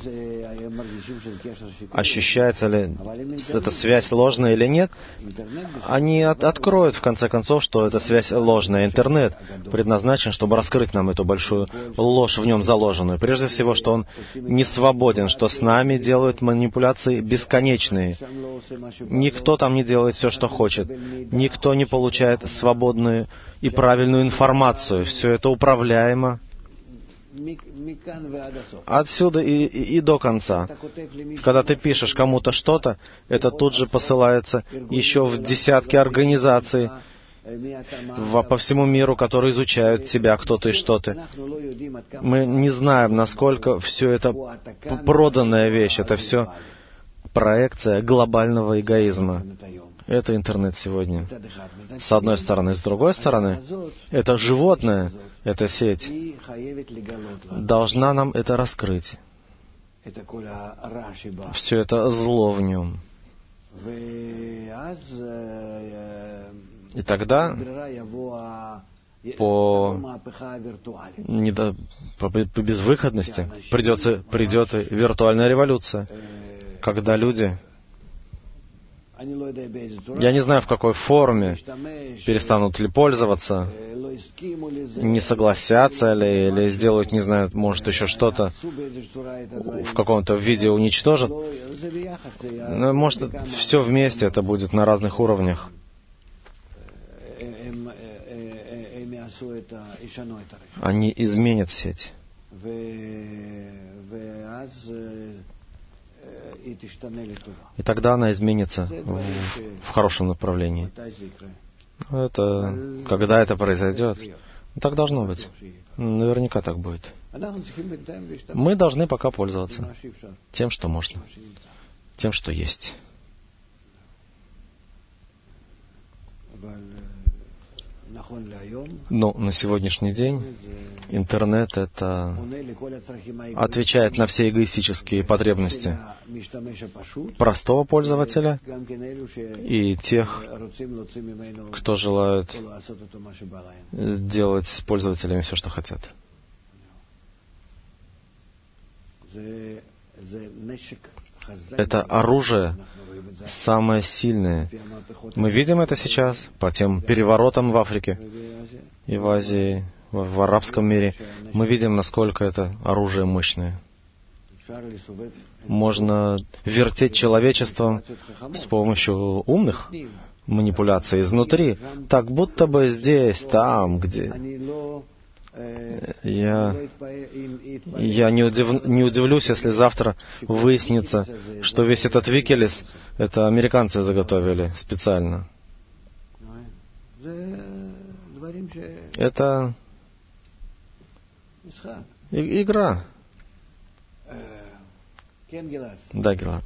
Ощущается ли эта связь ложная или нет? Они от, откроют, в конце концов, что эта связь ложная. Интернет предназначен, чтобы раскрыть нам эту большую ложь в нем заложенную. Прежде всего, что он не свободен, что с нами делают манипуляции бесконечные. Никто там не делает все, что хочет. Никто не получает свободную и правильную информацию. Все это управляемо отсюда и, и, и до конца. Когда ты пишешь кому-то что-то, это тут же посылается еще в десятки организаций в, по всему миру, которые изучают тебя, кто ты и что ты. Мы не знаем, насколько все это проданная вещь. Это все проекция глобального эгоизма. Это интернет сегодня. С одной стороны. С другой стороны, это животное, эта сеть, должна нам это раскрыть. Все это зло в нем. И тогда по, недо, по, по безвыходности придется, придет и виртуальная революция, когда люди, я не знаю, в какой форме, перестанут ли пользоваться, не согласятся ли, или сделают, не знаю, может, еще что-то в каком-то виде уничтожат. Но, может, все вместе это будет на разных уровнях. Они изменят сеть. И тогда она изменится в, в хорошем направлении. Это, когда это произойдет, так должно быть. Наверняка так будет. Мы должны пока пользоваться тем, что можно, тем, что есть. Но на сегодняшний день интернет это отвечает на все эгоистические потребности простого пользователя и тех, кто желает делать с пользователями все, что хотят. Это оружие самое сильное. Мы видим это сейчас по тем переворотам в Африке и в Азии, в, в арабском мире. Мы видим, насколько это оружие мощное. Можно вертеть человечеством с помощью умных манипуляций изнутри, так будто бы здесь, там, где... Я, я не, удив, не удивлюсь, если завтра выяснится, что весь этот Викилис это американцы заготовили специально. Это и, игра. Да, Гилад.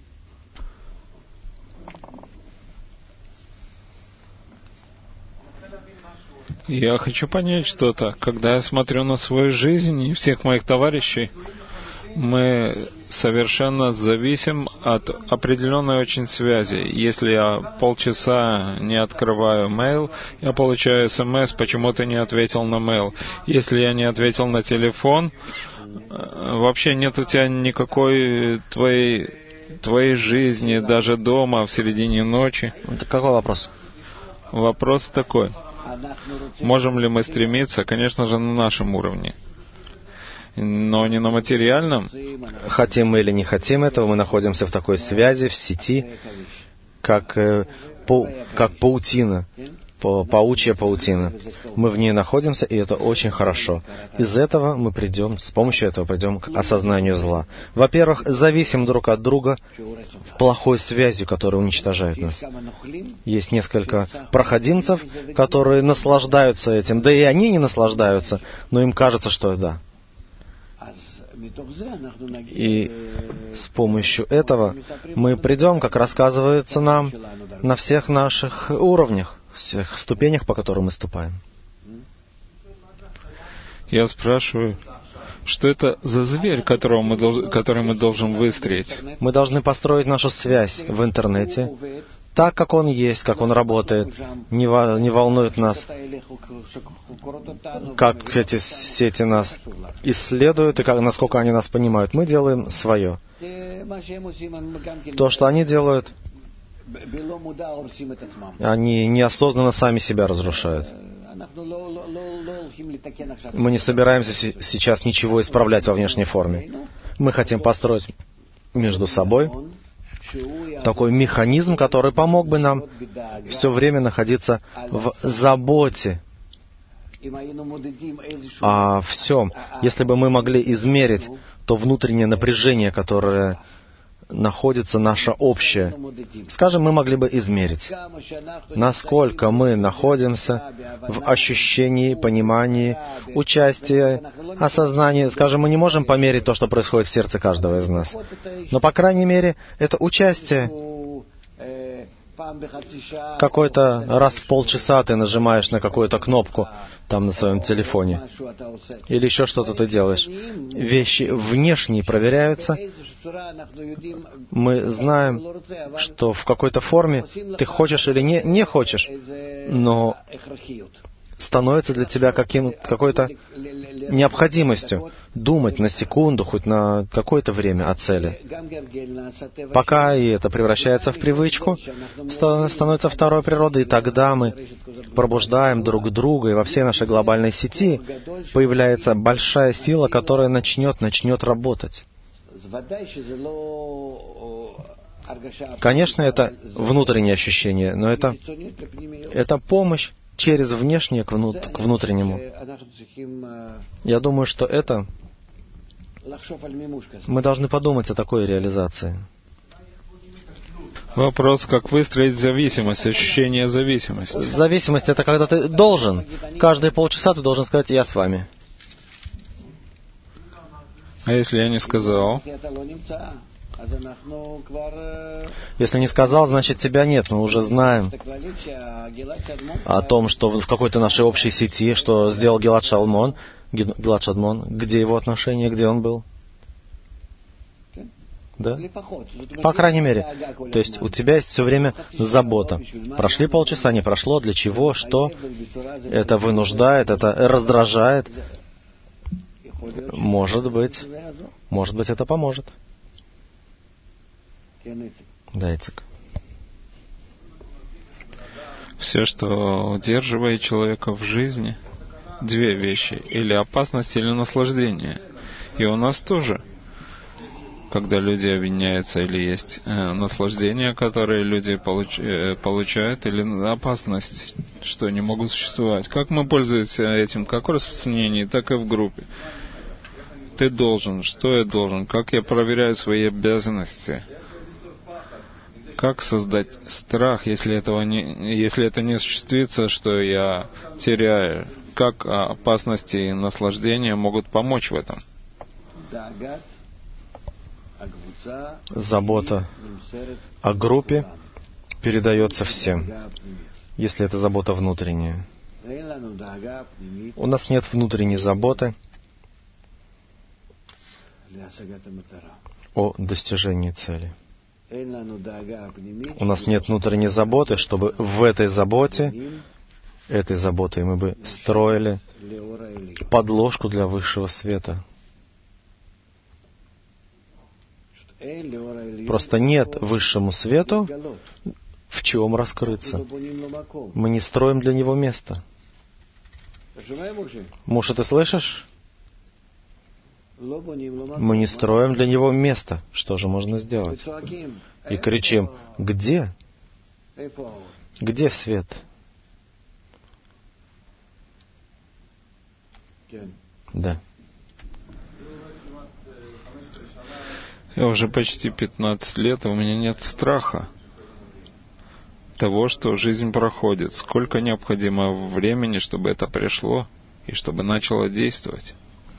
Я хочу понять что-то. Когда я смотрю на свою жизнь и всех моих товарищей, мы совершенно зависим от определенной очень связи. Если я полчаса не открываю мейл, я получаю смс, почему ты не ответил на мейл. Если я не ответил на телефон, вообще нет у тебя никакой твоей, твоей жизни, даже дома, в середине ночи. Это какой вопрос? Вопрос такой. Можем ли мы стремиться? Конечно же, на нашем уровне. но не на материальном. Хотим мы или не хотим этого, мы находимся в такой связи, в сети, как, э, пау, как паутина, па, паучья паутина. Мы в ней находимся, и это очень хорошо. Из этого мы придем, с помощью этого придем к осознанию зла. Во-первых, зависим друг от друга плохой связью, которая уничтожает нас. Есть несколько проходимцев, которые наслаждаются этим. Да и они не наслаждаются, но им кажется, что да. И с помощью этого мы придем, как рассказывается нам, на всех наших уровнях, всех ступенях, по которым мы ступаем. Я спрашиваю, что это за зверь, которого мы долж... который мы должны выстроить? Мы должны построить нашу связь в интернете так, как он есть, как он работает. Не, во... не волнует нас, как эти сети нас исследуют и как, насколько они нас понимают. Мы делаем свое. То, что они делают, они неосознанно сами себя разрушают. Мы не собираемся сейчас ничего исправлять во внешней форме. Мы хотим построить между собой такой механизм, который помог бы нам все время находиться в заботе о всем. Если бы мы могли измерить то внутреннее напряжение, которое находится наше общее, скажем, мы могли бы измерить, насколько мы находимся в ощущении, понимании, участии, осознании. Скажем, мы не можем померить то, что происходит в сердце каждого из нас. Но, по крайней мере, это участие. Какой-то раз в полчаса ты нажимаешь на какую-то кнопку там на своем телефоне. Или еще что-то ты делаешь. Вещи внешние проверяются. Мы знаем, что в какой-то форме ты хочешь или не, не хочешь, но становится для тебя каким, какой-то необходимостью думать на секунду, хоть на какое-то время о цели. Пока и это превращается в привычку, становится второй природой, и тогда мы пробуждаем друг друга, и во всей нашей глобальной сети появляется большая сила, которая начнет, начнет работать. Конечно, это внутреннее ощущение, но это, это помощь через внешнее к, внут, к внутреннему. Я думаю, что это... Мы должны подумать о такой реализации. Вопрос, как выстроить зависимость, ощущение зависимости. Зависимость — это когда ты должен. Каждые полчаса ты должен сказать «я с вами». А если я не сказал? Если не сказал, значит тебя нет. Мы уже знаем о том, что в какой-то нашей общей сети, что сделал Гилад Шалмон, Гилад Шалмон, где его отношения, где он был. Да? По крайней мере. То есть у тебя есть все время забота. Прошли полчаса, не прошло, для чего, что. Это вынуждает, это раздражает. Может быть, может быть, это поможет. Да, Ицек. Все, что удерживает человека в жизни, две вещи. Или опасность, или наслаждение. И у нас тоже, когда люди объединяются, или есть э, наслаждение, которое люди получ, э, получают, или опасность, что не могут существовать. Как мы пользуемся этим, как в распространении, так и в группе. Ты должен, что я должен, как я проверяю свои обязанности. Как создать страх, если этого не, если это не осуществится, что я теряю? Как опасности и наслаждения могут помочь в этом? Забота о группе передается всем, если это забота внутренняя. У нас нет внутренней заботы о достижении цели. У нас нет внутренней заботы, чтобы в этой заботе, этой заботой мы бы строили подложку для высшего света. Просто нет высшему свету в чем раскрыться. Мы не строим для него место. Муша, ты слышишь? Мы не строим для него место. Что же можно сделать? И кричим: где? Где свет? Да. Я уже почти пятнадцать лет, и у меня нет страха того, что жизнь проходит. Сколько необходимо времени, чтобы это пришло и чтобы начало действовать.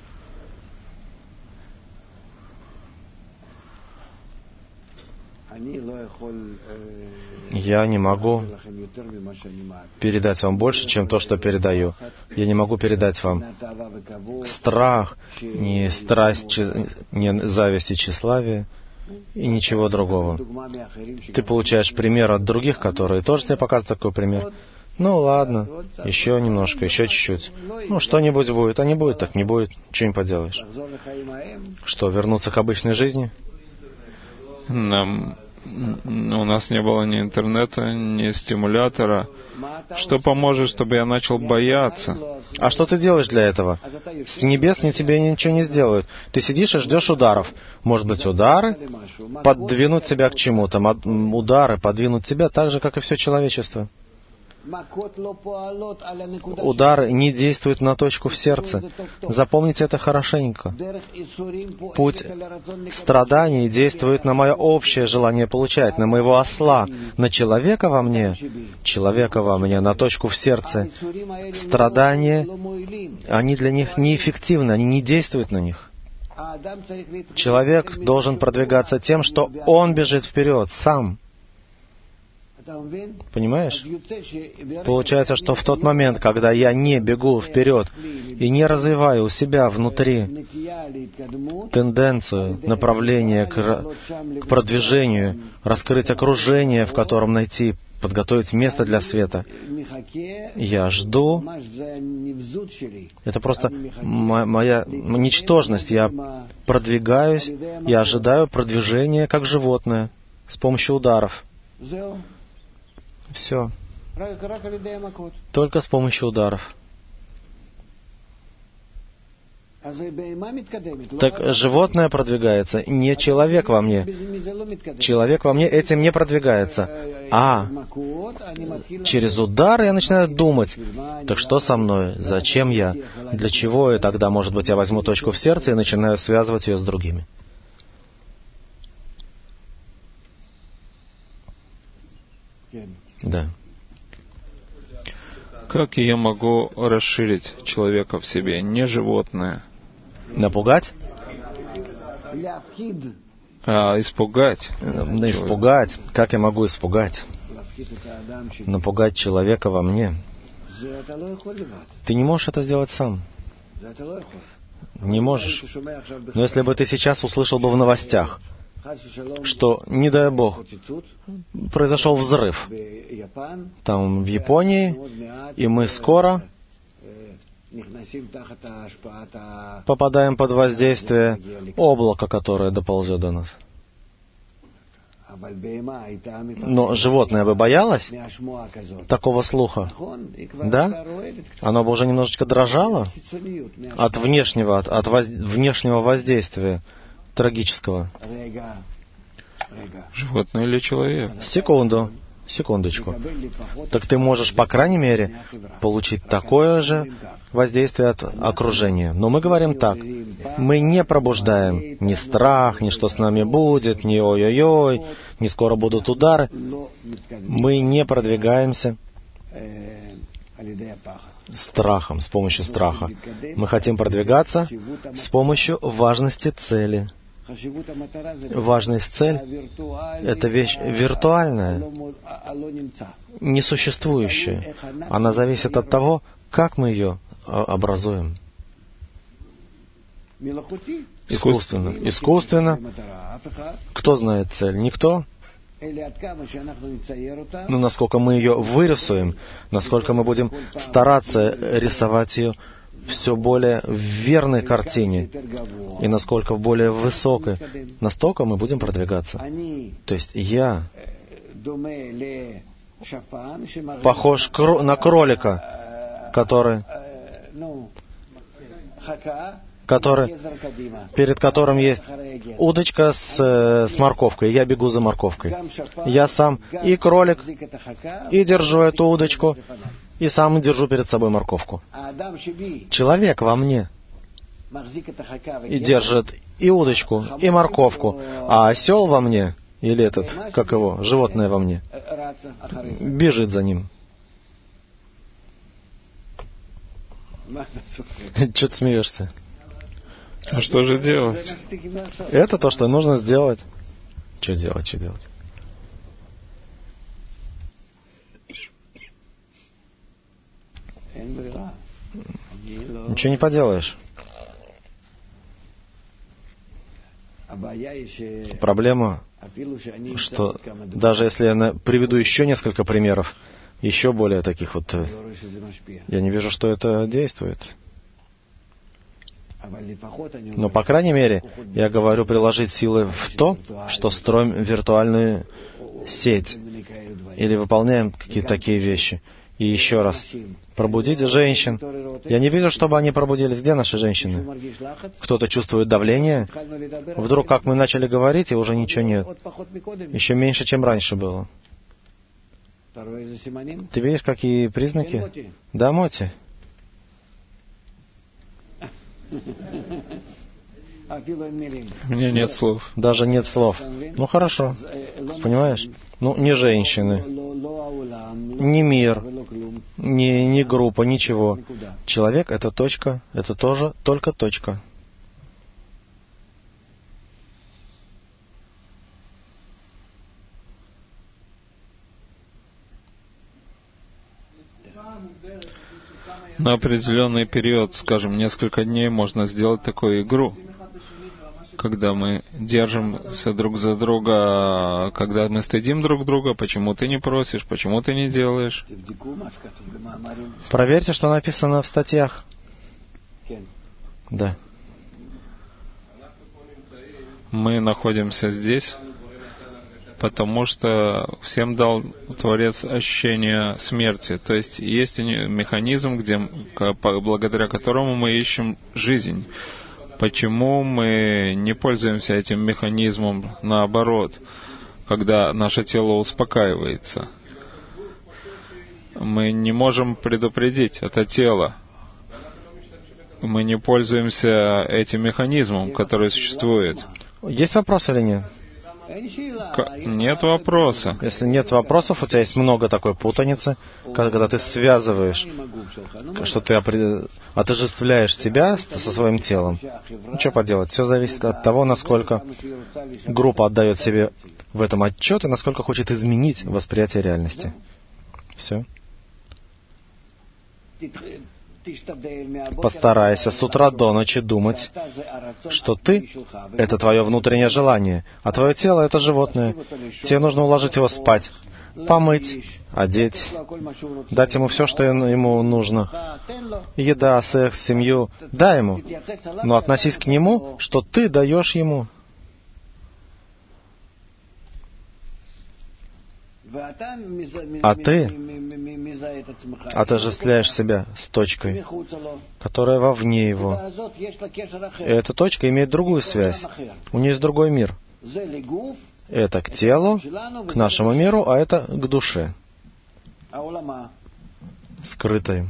Я не могу передать вам больше, чем то, что передаю. Я не могу передать вам страх, ни страсть, ни зависть и тщеславие, и ничего другого. Ты получаешь пример от других, которые тоже тебе показывают такой пример. Ну ладно, еще немножко, еще чуть-чуть. Ну, что-нибудь будет, а не будет, так не будет. Чего не поделаешь. Что, вернуться к обычной жизни? Нам... У нас не было ни интернета, ни стимулятора. Что поможет, чтобы я начал бояться? А что ты делаешь для этого? С небес мне тебе ничего не сделают. Ты сидишь и ждешь ударов. Может быть, удары? Подвинуть тебя к чему-то. Удары подвинуть тебя так же, как и все человечество. Удары не действуют на точку в сердце. Запомните это хорошенько. Путь страданий действует на мое общее желание получать, на моего осла, на человека во мне, человека во мне, на точку в сердце. Страдания, они для них неэффективны, они не действуют на них. Человек должен продвигаться тем, что он бежит вперед сам. Понимаешь? Получается, что в тот момент, когда я не бегу вперед и не развиваю у себя внутри тенденцию, направление к, к продвижению, раскрыть окружение, в котором найти, подготовить место для света, я жду. Это просто моя ничтожность. Я продвигаюсь, я ожидаю продвижения как животное с помощью ударов. Все. Только с помощью ударов. Так животное продвигается, не человек во мне. Человек во мне этим не продвигается. А через удары я начинаю думать: так что со мной? Зачем я? Для чего? И тогда, может быть, я возьму точку в сердце и начинаю связывать ее с другими. Да. Как я могу расширить человека в себе, не животное? Напугать? А, испугать. Да, испугать. Как я могу испугать? Напугать человека во мне. Ты не можешь это сделать сам. Не можешь. Но если бы ты сейчас услышал бы в новостях, что, не дай Бог, произошел взрыв там в Японии, и мы скоро попадаем под воздействие облака, которое доползет до нас. Но животное бы боялось такого слуха? Да? Оно бы уже немножечко дрожало от внешнего, от, от воз, внешнего воздействия трагического. Животное или человек? Секунду, секундочку. Так ты можешь, по крайней мере, получить такое же воздействие от окружения. Но мы говорим так: мы не пробуждаем ни страх, ни что с нами будет, ни ой-ой-ой, ни скоро будут удары. Мы не продвигаемся страхом, с помощью страха. Мы хотим продвигаться с помощью важности цели. Важность цель — это вещь виртуальная, несуществующая. Она зависит от того, как мы ее образуем. Искусственно. Искусственно. Кто знает цель? Никто. Но насколько мы ее вырисуем, насколько мы будем стараться рисовать ее все более в верной картине, и насколько в более высокой, настолько мы будем продвигаться. То есть я похож на кролика, который который, перед которым есть удочка с, с морковкой. Я бегу за морковкой. Я сам и кролик, и держу эту удочку, и сам держу перед собой морковку. Человек во мне и держит и удочку, и морковку, а осел во мне, или этот, как его, животное во мне, бежит за ним. Че ты смеешься? А что же делать? Это то, что нужно сделать. Что делать, что делать? Ничего не поделаешь. Проблема, что даже если я приведу еще несколько примеров, еще более таких вот, я не вижу, что это действует. Но, по крайней мере, я говорю приложить силы в то, что строим виртуальную сеть или выполняем какие-то такие вещи. И еще раз, пробудить женщин. Я не вижу, чтобы они пробудились. Где наши женщины? Кто-то чувствует давление. Вдруг, как мы начали говорить, и уже ничего нет. Еще меньше, чем раньше было. Ты видишь, какие признаки? Да, Моти? У меня нет слов. Даже нет слов. Ну, хорошо. Понимаешь? Ну, не женщины, не мир, не, не группа, ничего. Человек — это точка, это тоже только точка. На определенный период, скажем, несколько дней, можно сделать такую игру, когда мы держимся друг за друга, когда мы стыдим друг друга, почему ты не просишь, почему ты не делаешь. Проверьте, что написано в статьях. Да. Мы находимся здесь, потому что всем дал Творец ощущение смерти. То есть есть механизм, где, благодаря которому мы ищем жизнь. Почему мы не пользуемся этим механизмом наоборот, когда наше тело успокаивается? Мы не можем предупредить это тело. Мы не пользуемся этим механизмом, который существует. Есть вопрос или нет? Нет вопроса. Если нет вопросов, у тебя есть много такой путаницы, когда ты связываешь, что ты отождествляешь себя со своим телом. Ну, что поделать? Все зависит от того, насколько группа отдает себе в этом отчет и насколько хочет изменить восприятие реальности. Все. Постарайся с утра до ночи думать, что ты — это твое внутреннее желание, а твое тело — это животное. Тебе нужно уложить его спать, помыть, одеть, дать ему все, что ему нужно. Еда, секс, семью — дай ему. Но относись к нему, что ты даешь ему. А ты отождествляешь себя с точкой, которая вовне его. И эта точка имеет другую связь. У нее есть другой мир. Это к телу, к нашему миру, а это к душе, скрытой.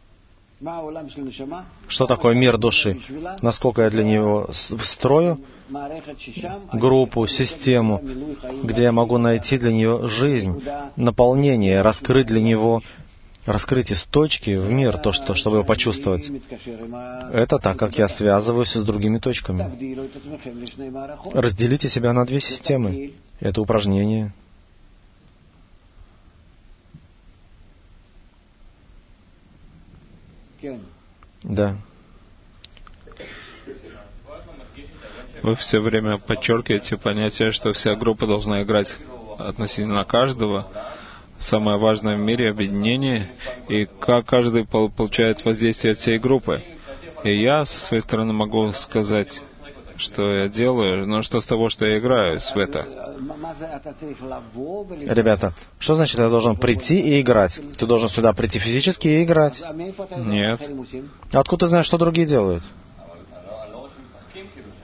Что такое мир души? Насколько я для него строю группу, систему, где я могу найти для нее жизнь, наполнение, раскрыть для него, раскрыть из точки в мир то, что, чтобы его почувствовать. Это так, как я связываюсь с другими точками. Разделите себя на две системы. Это упражнение. Да. Вы все время подчеркиваете понятие, что вся группа должна играть относительно каждого. Самое важное в мире — объединение, и как каждый получает воздействие от всей группы. И я, со своей стороны, могу сказать, что я делаю, но что с того, что я играю в это? Ребята, что значит я должен прийти и играть? Ты должен сюда прийти физически и играть? Нет. А откуда ты знаешь, что другие делают?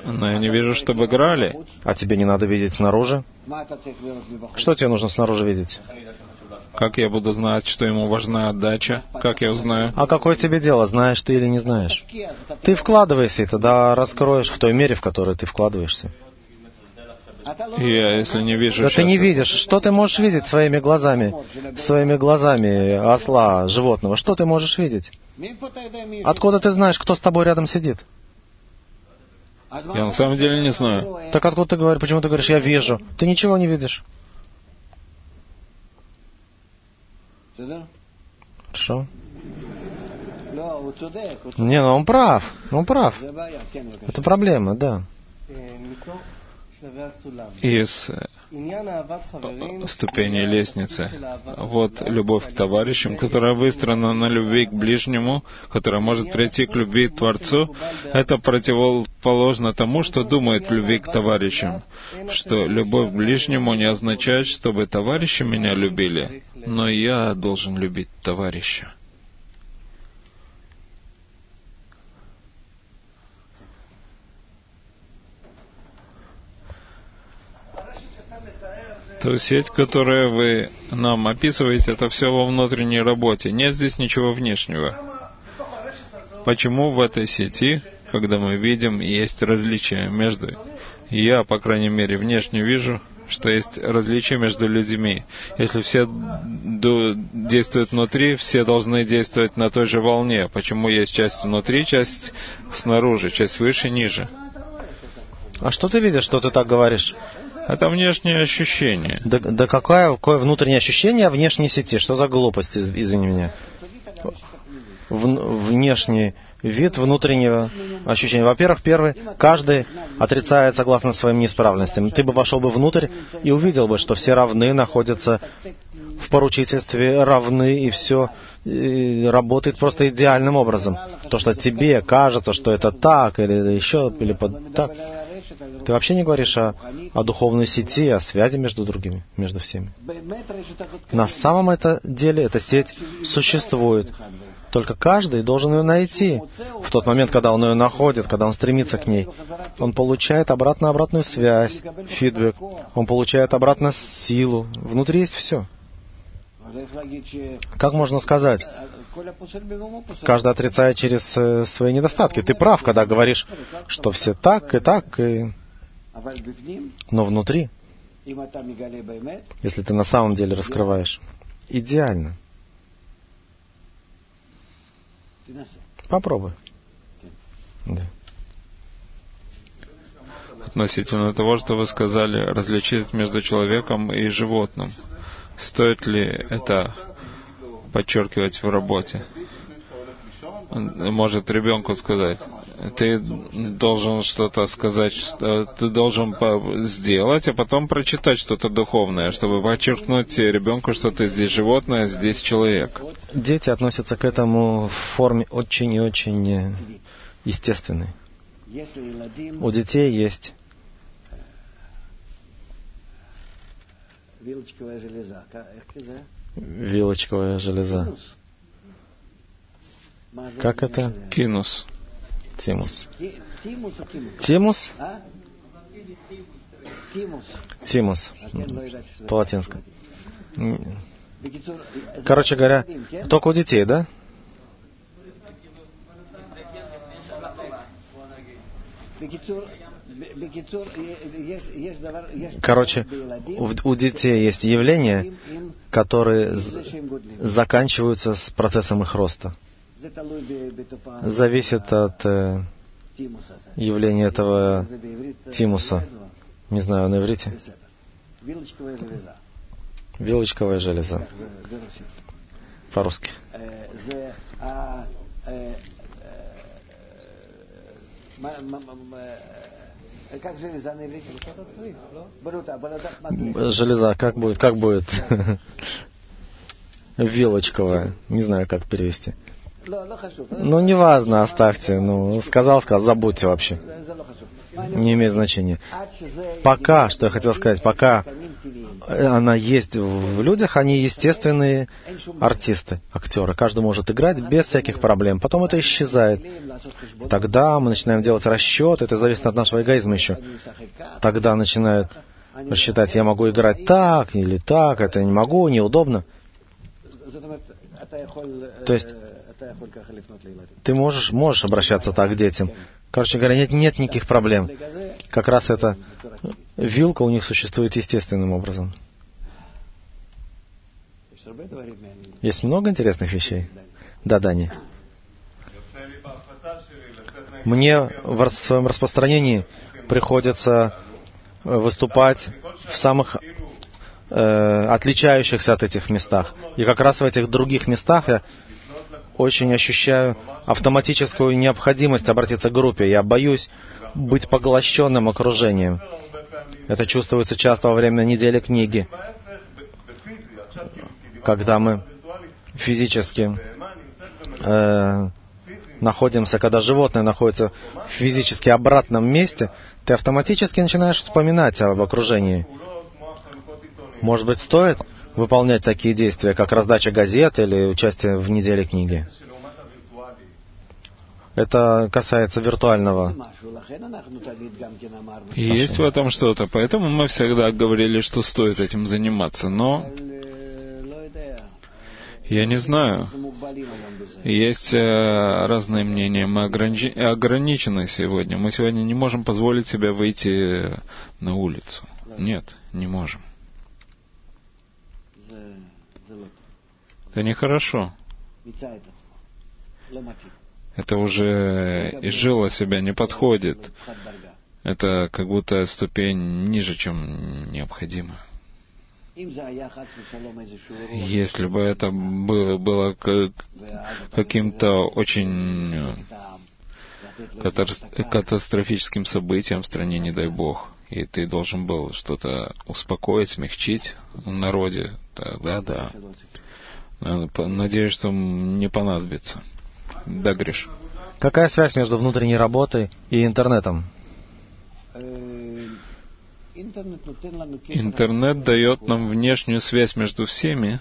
Но я не вижу, чтобы играли. А тебе не надо видеть снаружи? Что тебе нужно снаружи видеть? Как я буду знать, что ему важна отдача? Как я узнаю? А какое тебе дело, знаешь ты или не знаешь? Ты вкладывайся, и тогда раскроешь в той мере, в которой ты вкладываешься. Я, если не вижу... Да сейчас... ты не видишь. Что ты можешь видеть своими глазами? Своими глазами осла, животного. Что ты можешь видеть? Откуда ты знаешь, кто с тобой рядом сидит? Я на самом деле не знаю. Так откуда ты говоришь? Почему ты говоришь, я вижу? Ты ничего не видишь. Хорошо. Не, ну он прав. Он прав. Это проблема, да. Из ступеней лесницы. Вот любовь к товарищам, которая выстроена на любви к ближнему, которая может прийти к любви к Творцу. Это противоположно тому, что думает в любви к товарищам. Что любовь к ближнему не означает, чтобы товарищи меня любили, но я должен любить товарища. Ту сеть, которую вы нам описываете, это все во внутренней работе. Нет здесь ничего внешнего. Почему в этой сети, когда мы видим, есть различия между... Я, по крайней мере, внешне вижу, что есть различия между людьми. Если все действуют внутри, все должны действовать на той же волне. Почему есть часть внутри, часть снаружи, часть выше, ниже? А что ты видишь, что ты так говоришь? Это внешнее ощущение. Да, да какое, какое внутреннее ощущение о внешней сети? Что за глупость, из, извини меня? В, внешний вид внутреннего ощущения. Во-первых, первый, каждый отрицает согласно своим неисправностям. Ты бы вошел бы внутрь и увидел бы, что все равны, находятся в поручительстве, равны, и все и работает просто идеальным образом. То, что тебе кажется, что это так, или еще, или под, так. Ты вообще не говоришь о, о духовной сети, о связи между другими, между всеми. На самом это деле эта сеть существует. Только каждый должен ее найти. В тот момент, когда он ее находит, когда он стремится к ней, он получает обратно обратную связь, фидбэк, он получает обратно силу. Внутри есть все. Как можно сказать? Каждый отрицает через свои недостатки. Ты прав, когда говоришь, что все так и так, и... но внутри, если ты на самом деле раскрываешь, идеально. Попробуй. Да. Относительно того, что вы сказали, различить между человеком и животным. Стоит ли это подчеркивать в работе? Может ребенку сказать, ты должен что-то сказать, что ты должен сделать, а потом прочитать что-то духовное, чтобы подчеркнуть ребенку, что ты здесь животное, здесь человек. Дети относятся к этому в форме очень и очень естественной. У детей есть вилочковая железа. Вилочковая железа. Как это? Кинус. Тимус. Тимус? Тимус. По-латински. Короче говоря, только у детей, да? Короче, у, у детей есть явления, которые заканчиваются с процессом их роста. Зависит от э, явления этого тимуса. Не знаю, на иврите. Вилочковая железа. По-русски. Как железа на иврите? Железа, как будет? Как будет? Вилочковая. Не знаю, как перевести. Ну, неважно, оставьте. Ну, сказал, сказал, забудьте вообще. Не имеет значения. Пока, что я хотел сказать, пока она есть в людях, они естественные артисты, актеры. Каждый может играть без всяких проблем. Потом это исчезает. Тогда мы начинаем делать расчет, это зависит от нашего эгоизма еще. Тогда начинают рассчитать, я могу играть так или так, это не могу, неудобно. То есть ты можешь, можешь обращаться так к детям. Короче говоря, нет, нет никаких проблем. Как раз эта вилка у них существует естественным образом. Есть много интересных вещей? Да, Дани. Мне в своем распространении приходится выступать в самых э, отличающихся от этих местах. И как раз в этих других местах я очень ощущаю автоматическую необходимость обратиться к группе. Я боюсь быть поглощенным окружением. Это чувствуется часто во время недели книги, когда мы физически э, находимся, когда животное находится в физически обратном месте, ты автоматически начинаешь вспоминать об окружении. Может быть, стоит выполнять такие действия, как раздача газет или участие в неделе книги? Это касается виртуального. Есть в этом что-то, поэтому мы всегда говорили, что стоит этим заниматься, но я не знаю. Есть э, разные мнения. Мы ограничи... ограничены сегодня. Мы сегодня не можем позволить себе выйти на улицу. Нет, не можем. Это нехорошо. Это уже изжило себя, не подходит. Это как будто ступень ниже, чем необходимо. Если бы это было каким-то очень катастрофическим событием в стране, не дай Бог, и ты должен был что-то успокоить, смягчить в народе, тогда да. Надеюсь, что не понадобится. Да, Гриш. Какая связь между внутренней работой и интернетом? Интернет дает нам внешнюю связь между всеми,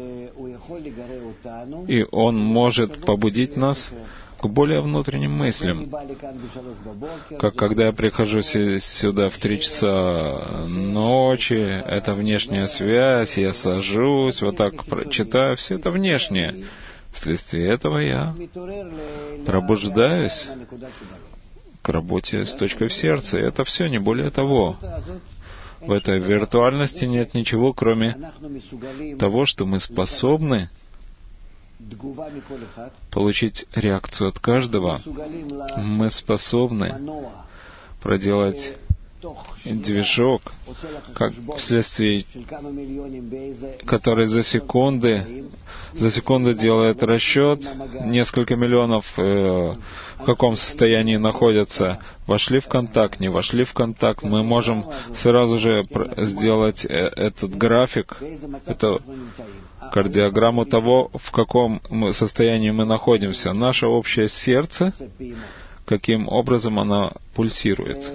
и он может побудить нас к более внутренним мыслям. Как когда я прихожу сюда в три часа ночи, это внешняя связь, я сажусь, вот так прочитаю, все это внешнее. Вследствие этого я пробуждаюсь к работе с точкой в сердце. Это все, не более того. В этой виртуальности нет ничего, кроме того, что мы способны получить реакцию от каждого. Мы способны проделать движок, как вследствие, который за секунды, за секунду делает расчет, несколько миллионов э, в каком состоянии находятся, вошли в контакт, не вошли в контакт, мы можем сразу же сделать этот график, эту кардиограмму того, в каком мы состоянии мы находимся. Наше общее сердце, каким образом оно пульсирует.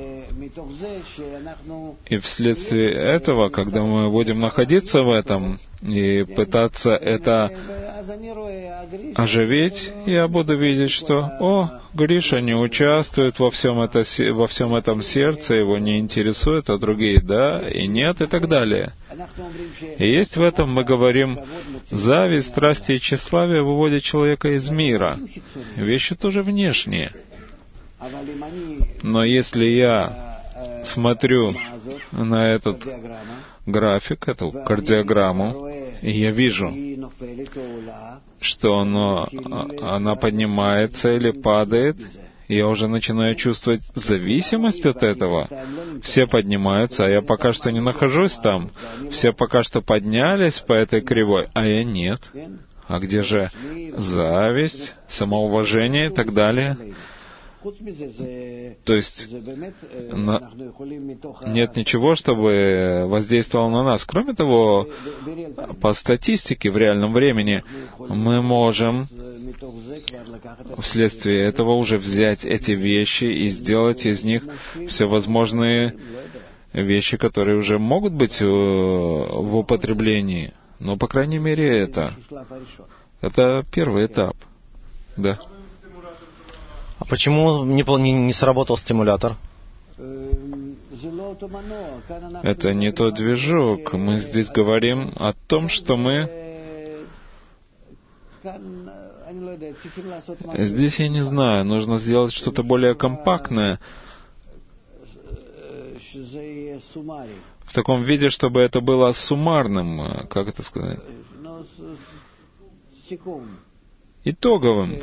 И вследствие этого, когда мы будем находиться в этом и пытаться это оживить, я буду видеть, что, о, Гриша не участвует во всем, это, во всем этом сердце, его не интересует, а другие да и нет и так далее. И есть в этом, мы говорим, зависть, страсти и тщеславие выводят человека из мира. Вещи тоже внешние. Но если я смотрю на этот график, эту кардиограмму, и я вижу, что оно, она поднимается или падает, я уже начинаю чувствовать зависимость от этого. Все поднимаются, а я пока что не нахожусь там. Все пока что поднялись по этой кривой, а я нет. А где же зависть, самоуважение и так далее? То есть на... нет ничего, чтобы воздействовало на нас. Кроме того, по статистике в реальном времени мы можем вследствие этого уже взять эти вещи и сделать из них всевозможные вещи, которые уже могут быть в употреблении. Но, по крайней мере, это, это первый этап. Да. А почему не, не, не сработал стимулятор? Это не тот движок. Мы здесь говорим о том, что мы... Здесь я не знаю, нужно сделать что-то более компактное, в таком виде, чтобы это было суммарным, как это сказать, итоговым,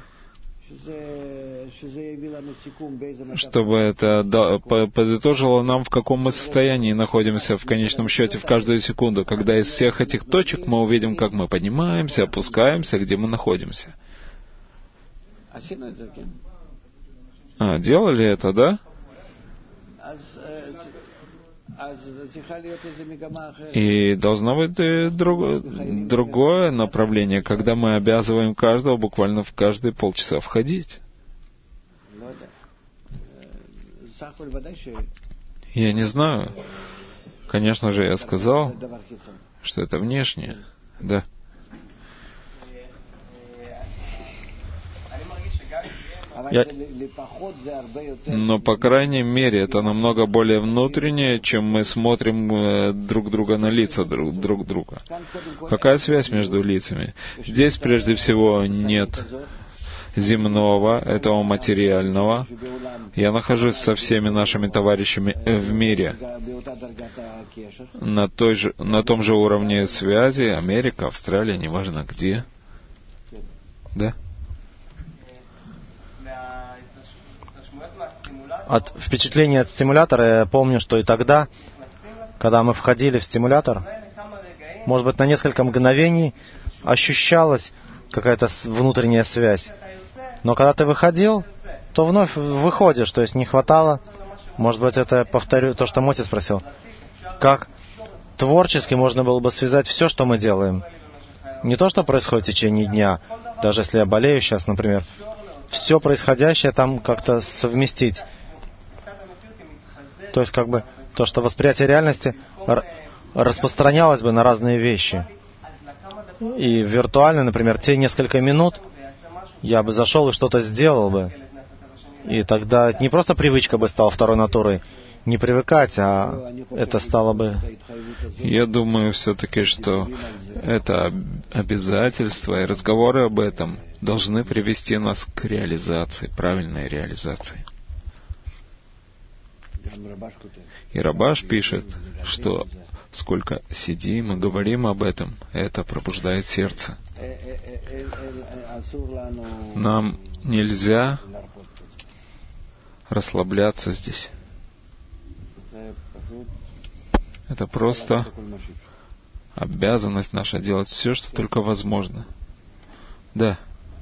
чтобы это подытожило нам, в каком мы состоянии находимся в конечном счете в каждую секунду, когда из всех этих точек мы увидим, как мы поднимаемся, опускаемся, где мы находимся. А, делали это, да? И должно быть друг, другое направление, когда мы обязываем каждого буквально в каждые полчаса входить. Я не знаю. Конечно же, я сказал, что это внешнее. Да. Я... Но, по крайней мере, это намного более внутреннее, чем мы смотрим друг друга на лица друг, друг друга. Какая связь между лицами? Здесь, прежде всего, нет земного, этого материального. Я нахожусь со всеми нашими товарищами в мире на, той же, на том же уровне связи. Америка, Австралия, неважно где. Да? От впечатления от стимулятора я помню, что и тогда, когда мы входили в стимулятор, может быть, на несколько мгновений ощущалась какая-то внутренняя связь. Но когда ты выходил, то вновь выходишь, то есть не хватало. Может быть, это, повторю, то, что Моти спросил. Как творчески можно было бы связать все, что мы делаем? Не то, что происходит в течение дня, даже если я болею сейчас, например, все происходящее там как-то совместить. То есть, как бы, то, что восприятие реальности распространялось бы на разные вещи. И виртуально, например, те несколько минут я бы зашел и что-то сделал бы. И тогда не просто привычка бы стала второй натурой, не привыкать, а это стало бы... Я думаю все-таки, что это обязательство и разговоры об этом должны привести нас к реализации, правильной реализации. И Рабаш пишет, что сколько сидим и говорим об этом, это пробуждает сердце. Нам нельзя расслабляться здесь. Это просто обязанность наша делать все, что только возможно. Да.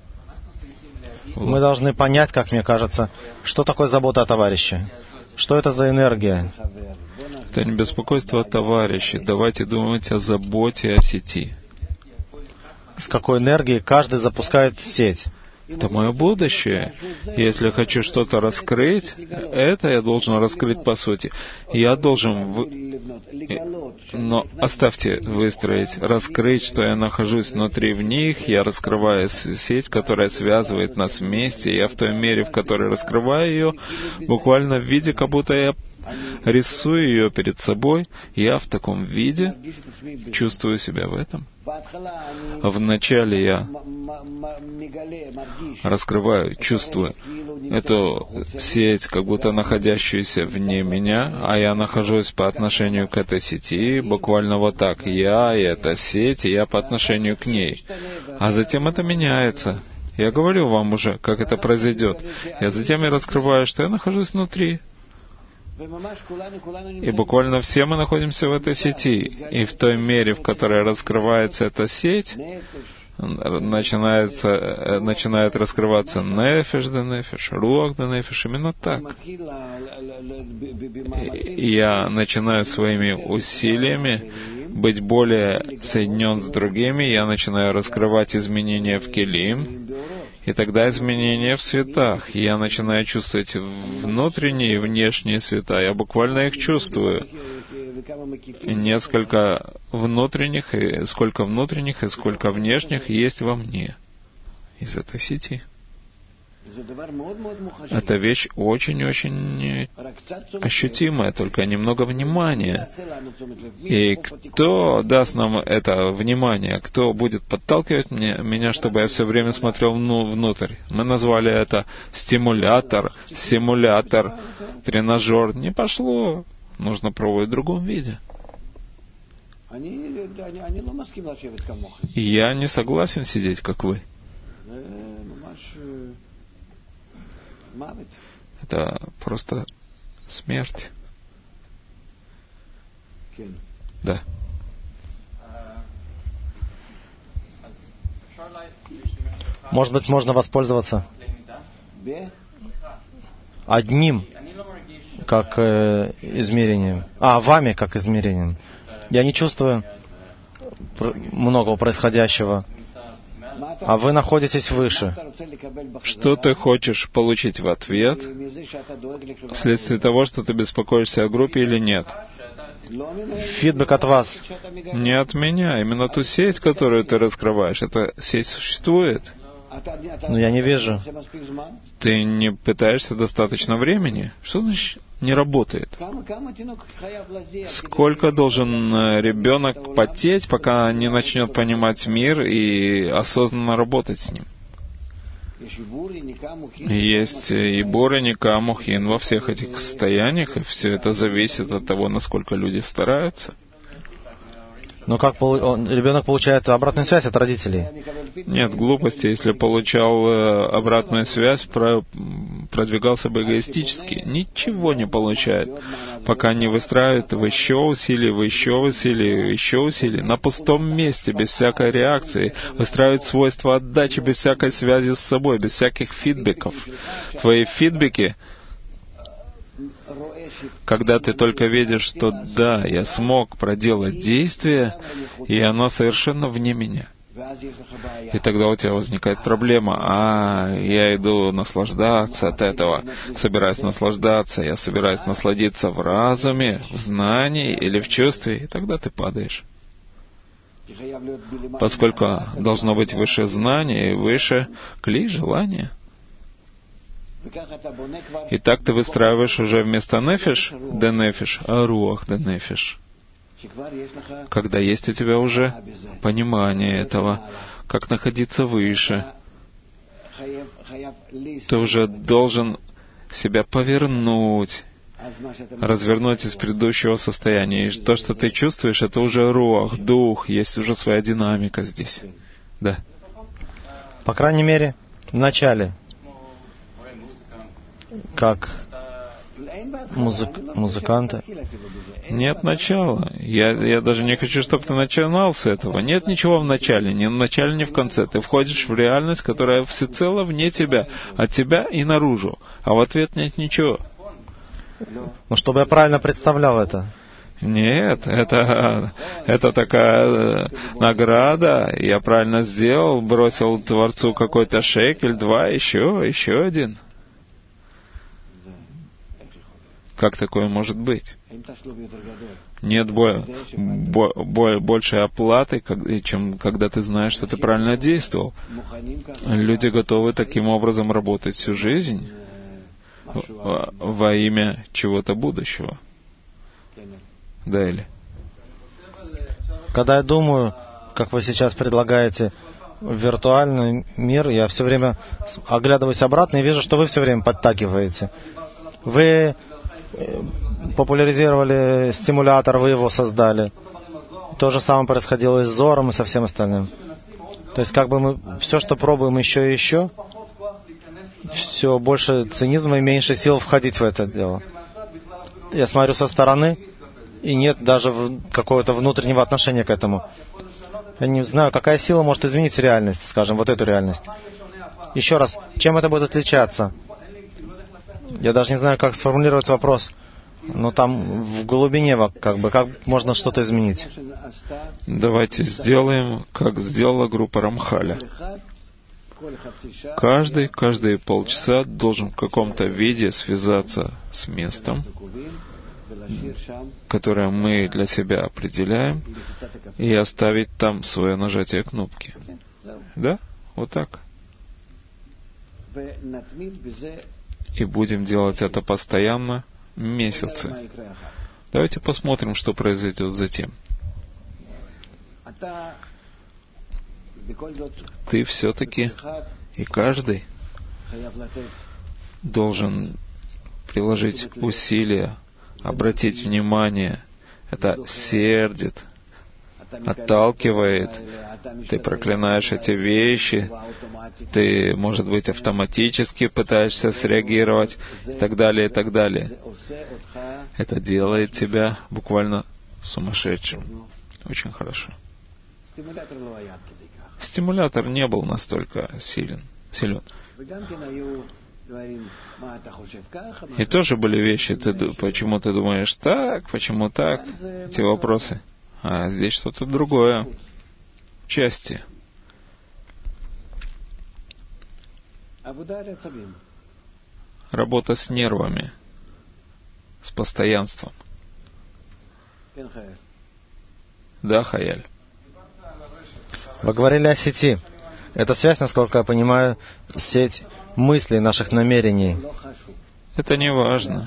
Мы должны понять, как мне кажется, что такое забота о товарище. Что это за энергия? Это не беспокойство о товарище. Давайте думать о заботе о сети. С какой энергией каждый запускает сеть? Это мое будущее. Если я хочу что-то раскрыть, это я должен раскрыть по сути. Я должен... В... Но оставьте выстроить, раскрыть, что я нахожусь внутри в них, я раскрываю сеть, которая связывает нас вместе, я в той мере, в которой раскрываю ее, буквально в виде, как будто я рисую ее перед собой, я в таком виде чувствую себя в этом. Вначале я раскрываю, чувствую эту сеть, как будто находящуюся вне меня, а я нахожусь по отношению к этой сети, буквально вот так. Я и эта сеть, и я по отношению к ней. А затем это меняется. Я говорю вам уже, как это произойдет. И затем я раскрываю, что я нахожусь внутри. И буквально все мы находимся в этой сети. И в той мере, в которой раскрывается эта сеть, начинается, начинает раскрываться нефеш да нефеш, руах да нефеш, именно так. И я начинаю своими усилиями быть более соединен с другими, я начинаю раскрывать изменения в келим, И тогда изменения в светах. Я начинаю чувствовать внутренние и внешние света. Я буквально их чувствую. И несколько внутренних, и сколько внутренних, и сколько внешних есть во мне из этой сети. Это вещь очень-очень ощутимая, только немного внимания. И кто даст нам это внимание? Кто будет подталкивать мне, меня, чтобы я все время смотрел внутрь? Мы назвали это стимулятор, симулятор, тренажер. Не пошло. Нужно пробовать в другом виде. И я не согласен сидеть, как вы. Это просто смерть. Да. Может быть, можно воспользоваться одним как э, измерением. А, вами как измерением. Я не чувствую многого происходящего. А вы находитесь выше. Что ты хочешь получить в ответ вследствие того, что ты беспокоишься о группе или нет? Фидбэк от вас. Не от меня. Именно ту сеть, которую ты раскрываешь. Эта сеть существует. Но я не вижу. Ты не пытаешься достаточно времени? Что значит не работает? Сколько должен ребенок потеть, пока не начнет понимать мир и осознанно работать с ним? Есть и Бор, и Ника, Мухин во всех этих состояниях, и все это зависит от того, насколько люди стараются. Но как он, ребенок получает обратную связь от родителей? Нет, глупости. Если получал э, обратную связь, про, продвигался бы эгоистически. Ничего не получает, пока не выстраивает в еще усилий, в еще усилий, в еще усилий, на пустом месте, без всякой реакции, выстраивает свойства отдачи, без всякой связи с собой, без всяких фидбэков. Твои фидбэки, когда ты только видишь, что да, я смог проделать действие, и оно совершенно вне меня. И тогда у тебя возникает проблема. А, я иду наслаждаться от этого, собираюсь наслаждаться, я собираюсь насладиться в разуме, в знании или в чувстве, и тогда ты падаешь. Поскольку должно быть выше знания и выше кли, желания. И так ты выстраиваешь уже вместо нефиш, де нефиш, а руах де нефиш. Когда есть у тебя уже понимание этого, как находиться выше, ты уже должен себя повернуть, развернуть из предыдущего состояния. И то, что ты чувствуешь, это уже руах, дух, есть уже своя динамика здесь. Да. По крайней мере, в начале. Как музык, музыканты. Нет начала. Я, я даже не хочу, чтобы ты начинал с этого. Нет ничего в начале, ни в начале, ни в конце. Ты входишь в реальность, которая всецело вне тебя, от тебя и наружу. А в ответ нет ничего. Ну, чтобы я правильно представлял это. Нет, это, это такая награда. Я правильно сделал, бросил Творцу какой-то шекель, два, еще, еще один. Как такое может быть? Нет бо- бо- бо- большей оплаты, чем когда ты знаешь, что ты правильно действовал. Люди готовы таким образом работать всю жизнь во имя чего-то будущего. Да или? Когда я думаю, как вы сейчас предлагаете виртуальный мир, я все время оглядываюсь обратно и вижу, что вы все время подтакиваете. Вы популяризировали стимулятор, вы его создали. То же самое происходило и с Зором, и со всем остальным. То есть как бы мы все, что пробуем еще и еще, все больше цинизма и меньше сил входить в это дело. Я смотрю со стороны, и нет даже какого-то внутреннего отношения к этому. Я не знаю, какая сила может изменить реальность, скажем, вот эту реальность. Еще раз, чем это будет отличаться? Я даже не знаю, как сформулировать вопрос. Но там в глубине, как бы, как можно что-то изменить? Давайте сделаем, как сделала группа Рамхаля. Каждый, каждые полчаса должен в каком-то виде связаться с местом, которое мы для себя определяем, и оставить там свое нажатие кнопки. Да? Вот так. И будем делать это постоянно месяцы. Давайте посмотрим, что произойдет затем. Ты все-таки и каждый должен приложить усилия, обратить внимание. Это сердит, отталкивает. Ты проклинаешь эти вещи. Ты, может быть, автоматически пытаешься среагировать и так далее, и так далее. Это делает тебя буквально сумасшедшим. Очень хорошо. Стимулятор не был настолько силен. силен. И тоже были вещи, ты, почему ты думаешь так, почему так, эти вопросы. А здесь что-то другое. Части. Работа с нервами, с постоянством. Да, Хаяль? Вы говорили о сети. Это связь, насколько я понимаю, сеть мыслей, наших намерений. Это не важно.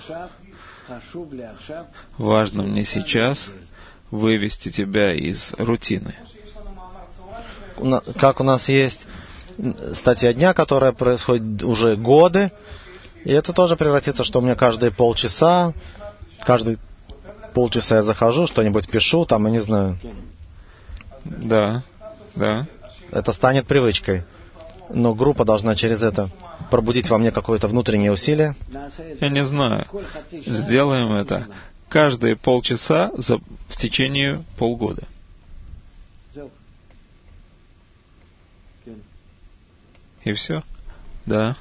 Важно мне сейчас вывести тебя из рутины. Как у нас есть статья дня, которая происходит уже годы, и это тоже превратится, что у меня каждые полчаса, каждые полчаса я захожу, что-нибудь пишу, там, я не знаю. Да, да. Это станет привычкой. Но группа должна через это пробудить во мне какое-то внутреннее усилие. Я не знаю. Сделаем это каждые полчаса за, в течение полгода. И все? Да.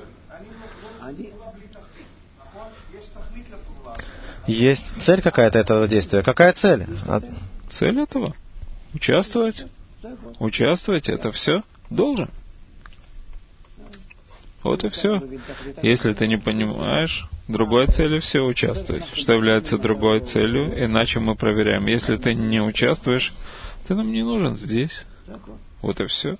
Есть цель какая-то этого действия. Какая цель? Цель этого? Участвовать. Участвовать, это все должен. Вот и все. Если ты не понимаешь, другой целью все участвовать. Что является другой целью, иначе мы проверяем. Если ты не участвуешь, ты нам не нужен здесь. Вот и все.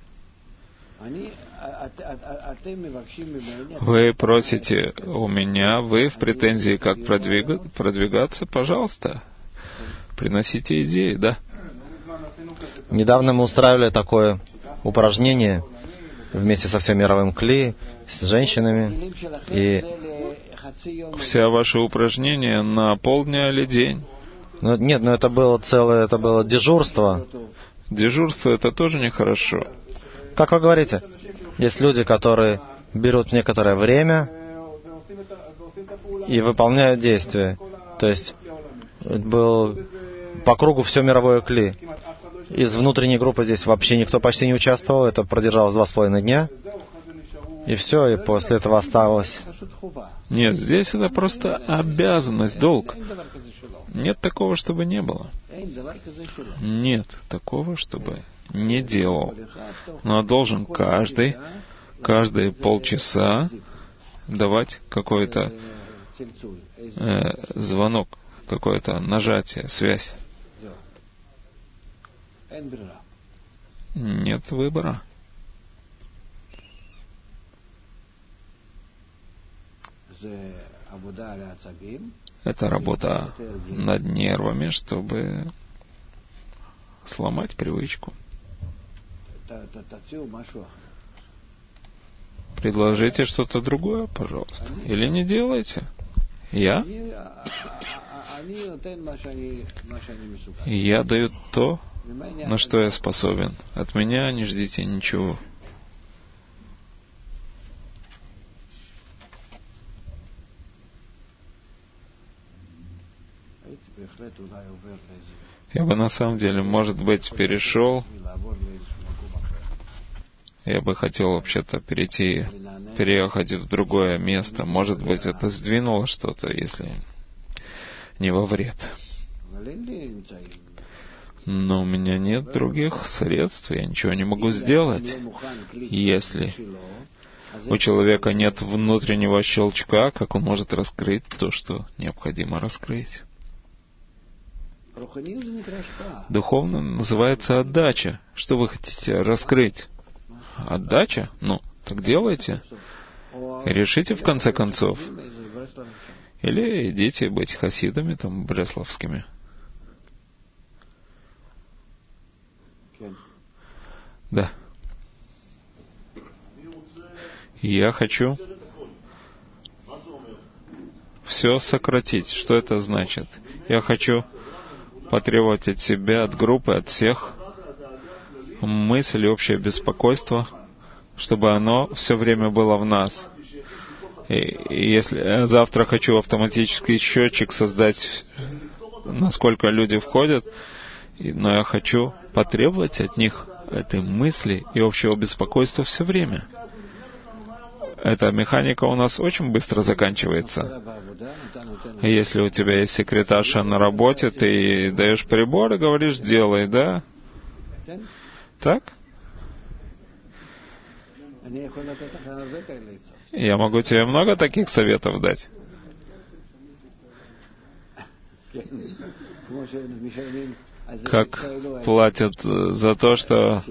Вы просите у меня, вы в претензии, как продвига, продвигаться, пожалуйста, приносите идеи, да? Недавно мы устраивали такое упражнение вместе со всем мировым кли, с женщинами, и все ваши упражнения на полдня или день? Ну, нет, но это было целое, это было дежурство. Дежурство — это тоже нехорошо. Как вы говорите, есть люди, которые берут некоторое время и выполняют действия. То есть был по кругу все мировое кли. Из внутренней группы здесь вообще никто почти не участвовал. Это продержалось два с половиной дня. И все, и после этого осталось. Нет, здесь это просто обязанность, долг. Нет такого, чтобы не было. Нет такого, чтобы не делал. Но должен каждый, каждые полчаса давать какой-то э, звонок, какое-то нажатие, связь. Нет выбора. Это работа над нервами, чтобы сломать привычку. Предложите что-то другое, пожалуйста. Или не делайте. Я? Я даю то, на что я способен. От меня не ждите ничего. Я бы на самом деле, может быть, перешел. Я бы хотел вообще-то перейти, переехать в другое место. Может быть, это сдвинуло что-то, если не во вред. но у меня нет других средств, я ничего не могу сделать. Если у человека нет внутреннего щелчка, как он может раскрыть то, что необходимо раскрыть? Духовно называется отдача. Что вы хотите раскрыть? Отдача? Ну, так делайте. Решите в конце концов. Или идите быть хасидами, там, бресловскими. Да. Я хочу все сократить. Что это значит? Я хочу потребовать от себя, от группы, от всех мысль и общее беспокойство, чтобы оно все время было в нас. И, и если я завтра хочу автоматический счетчик создать, насколько люди входят, но я хочу потребовать от них этой мысли и общего беспокойства все время. Эта механика у нас очень быстро заканчивается. Если у тебя есть секретарша на работе, ты даешь прибор и говоришь, делай, да? Так? Я могу тебе много таких советов дать. Как платят за то, что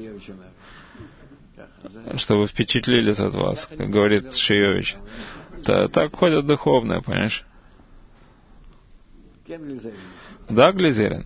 чтобы впечатлились от вас, как говорит Шиевич. Да, так ходят духовные, понимаешь? Да, Глизерин?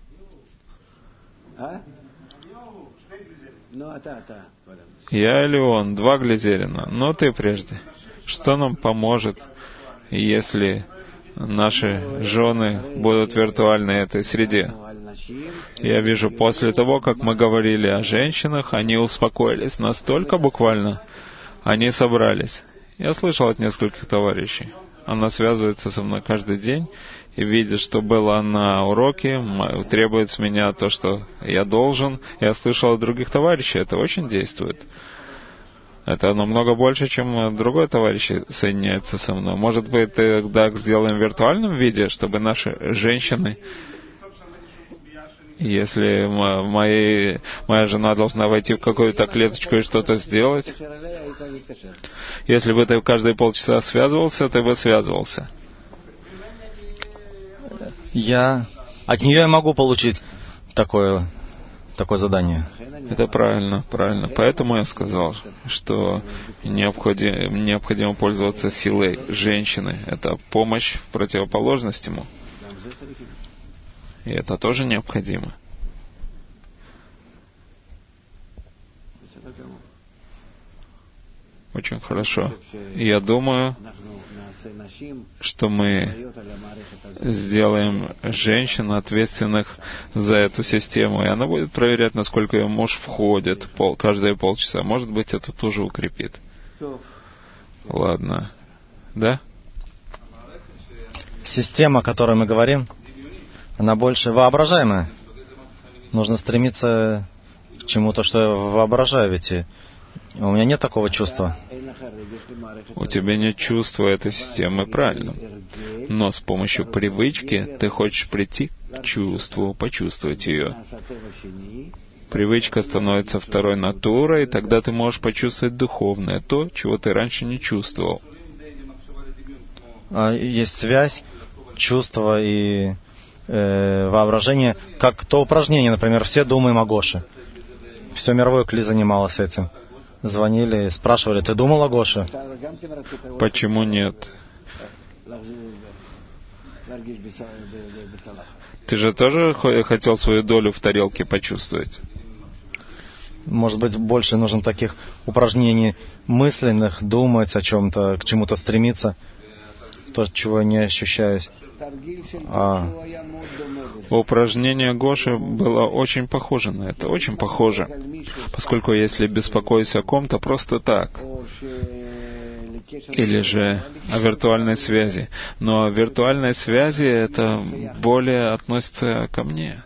Я или он? Два Глизерина. Но ты прежде. Что нам поможет, если наши жены будут в виртуальной этой среде? Я вижу, после того, как мы говорили о женщинах, они успокоились настолько буквально. Они собрались. Я слышал от нескольких товарищей. Она связывается со мной каждый день и видит, что было на уроке, требует с меня то, что я должен. Я слышал от других товарищей, это очень действует. Это намного больше, чем другой товарищ соединяется со мной. Может быть, тогда сделаем в виртуальном виде, чтобы наши женщины... Если мои, моя жена должна войти в какую-то клеточку и что-то сделать, если бы ты каждые полчаса связывался, ты бы связывался. Я от нее я могу получить такое, такое задание. Это правильно, правильно. Поэтому я сказал, что необходимо, необходимо пользоваться силой женщины. Это помощь в противоположность ему. И это тоже необходимо. Очень хорошо. Я думаю, что мы сделаем женщин ответственных за эту систему, и она будет проверять, насколько ее муж входит пол, каждые полчаса. Может быть, это тоже укрепит. Ладно. Да? Система, о которой мы говорим, она больше воображаемая. Нужно стремиться к чему-то, что я воображаю, ведь у меня нет такого чувства. У тебя нет чувства этой системы, правильно. Но с помощью привычки ты хочешь прийти к чувству, почувствовать ее. Привычка становится второй натурой, и тогда ты можешь почувствовать духовное, то, чего ты раньше не чувствовал. Есть связь чувства и воображение, как то упражнение, например, все думаем о Гоше. Все мировое Кли занималось этим. Звонили, спрашивали, ты думал о Гоше? Почему нет? Ты же тоже хотел свою долю в тарелке почувствовать? Может быть, больше нужно таких упражнений мысленных, думать о чем-то, к чему-то стремиться, то, чего я не ощущаю. А... Упражнение Гоши было очень похоже на это, очень похоже. Поскольку если беспокоюсь о ком-то просто так, или же о виртуальной связи. Но о виртуальной связи это более относится ко мне.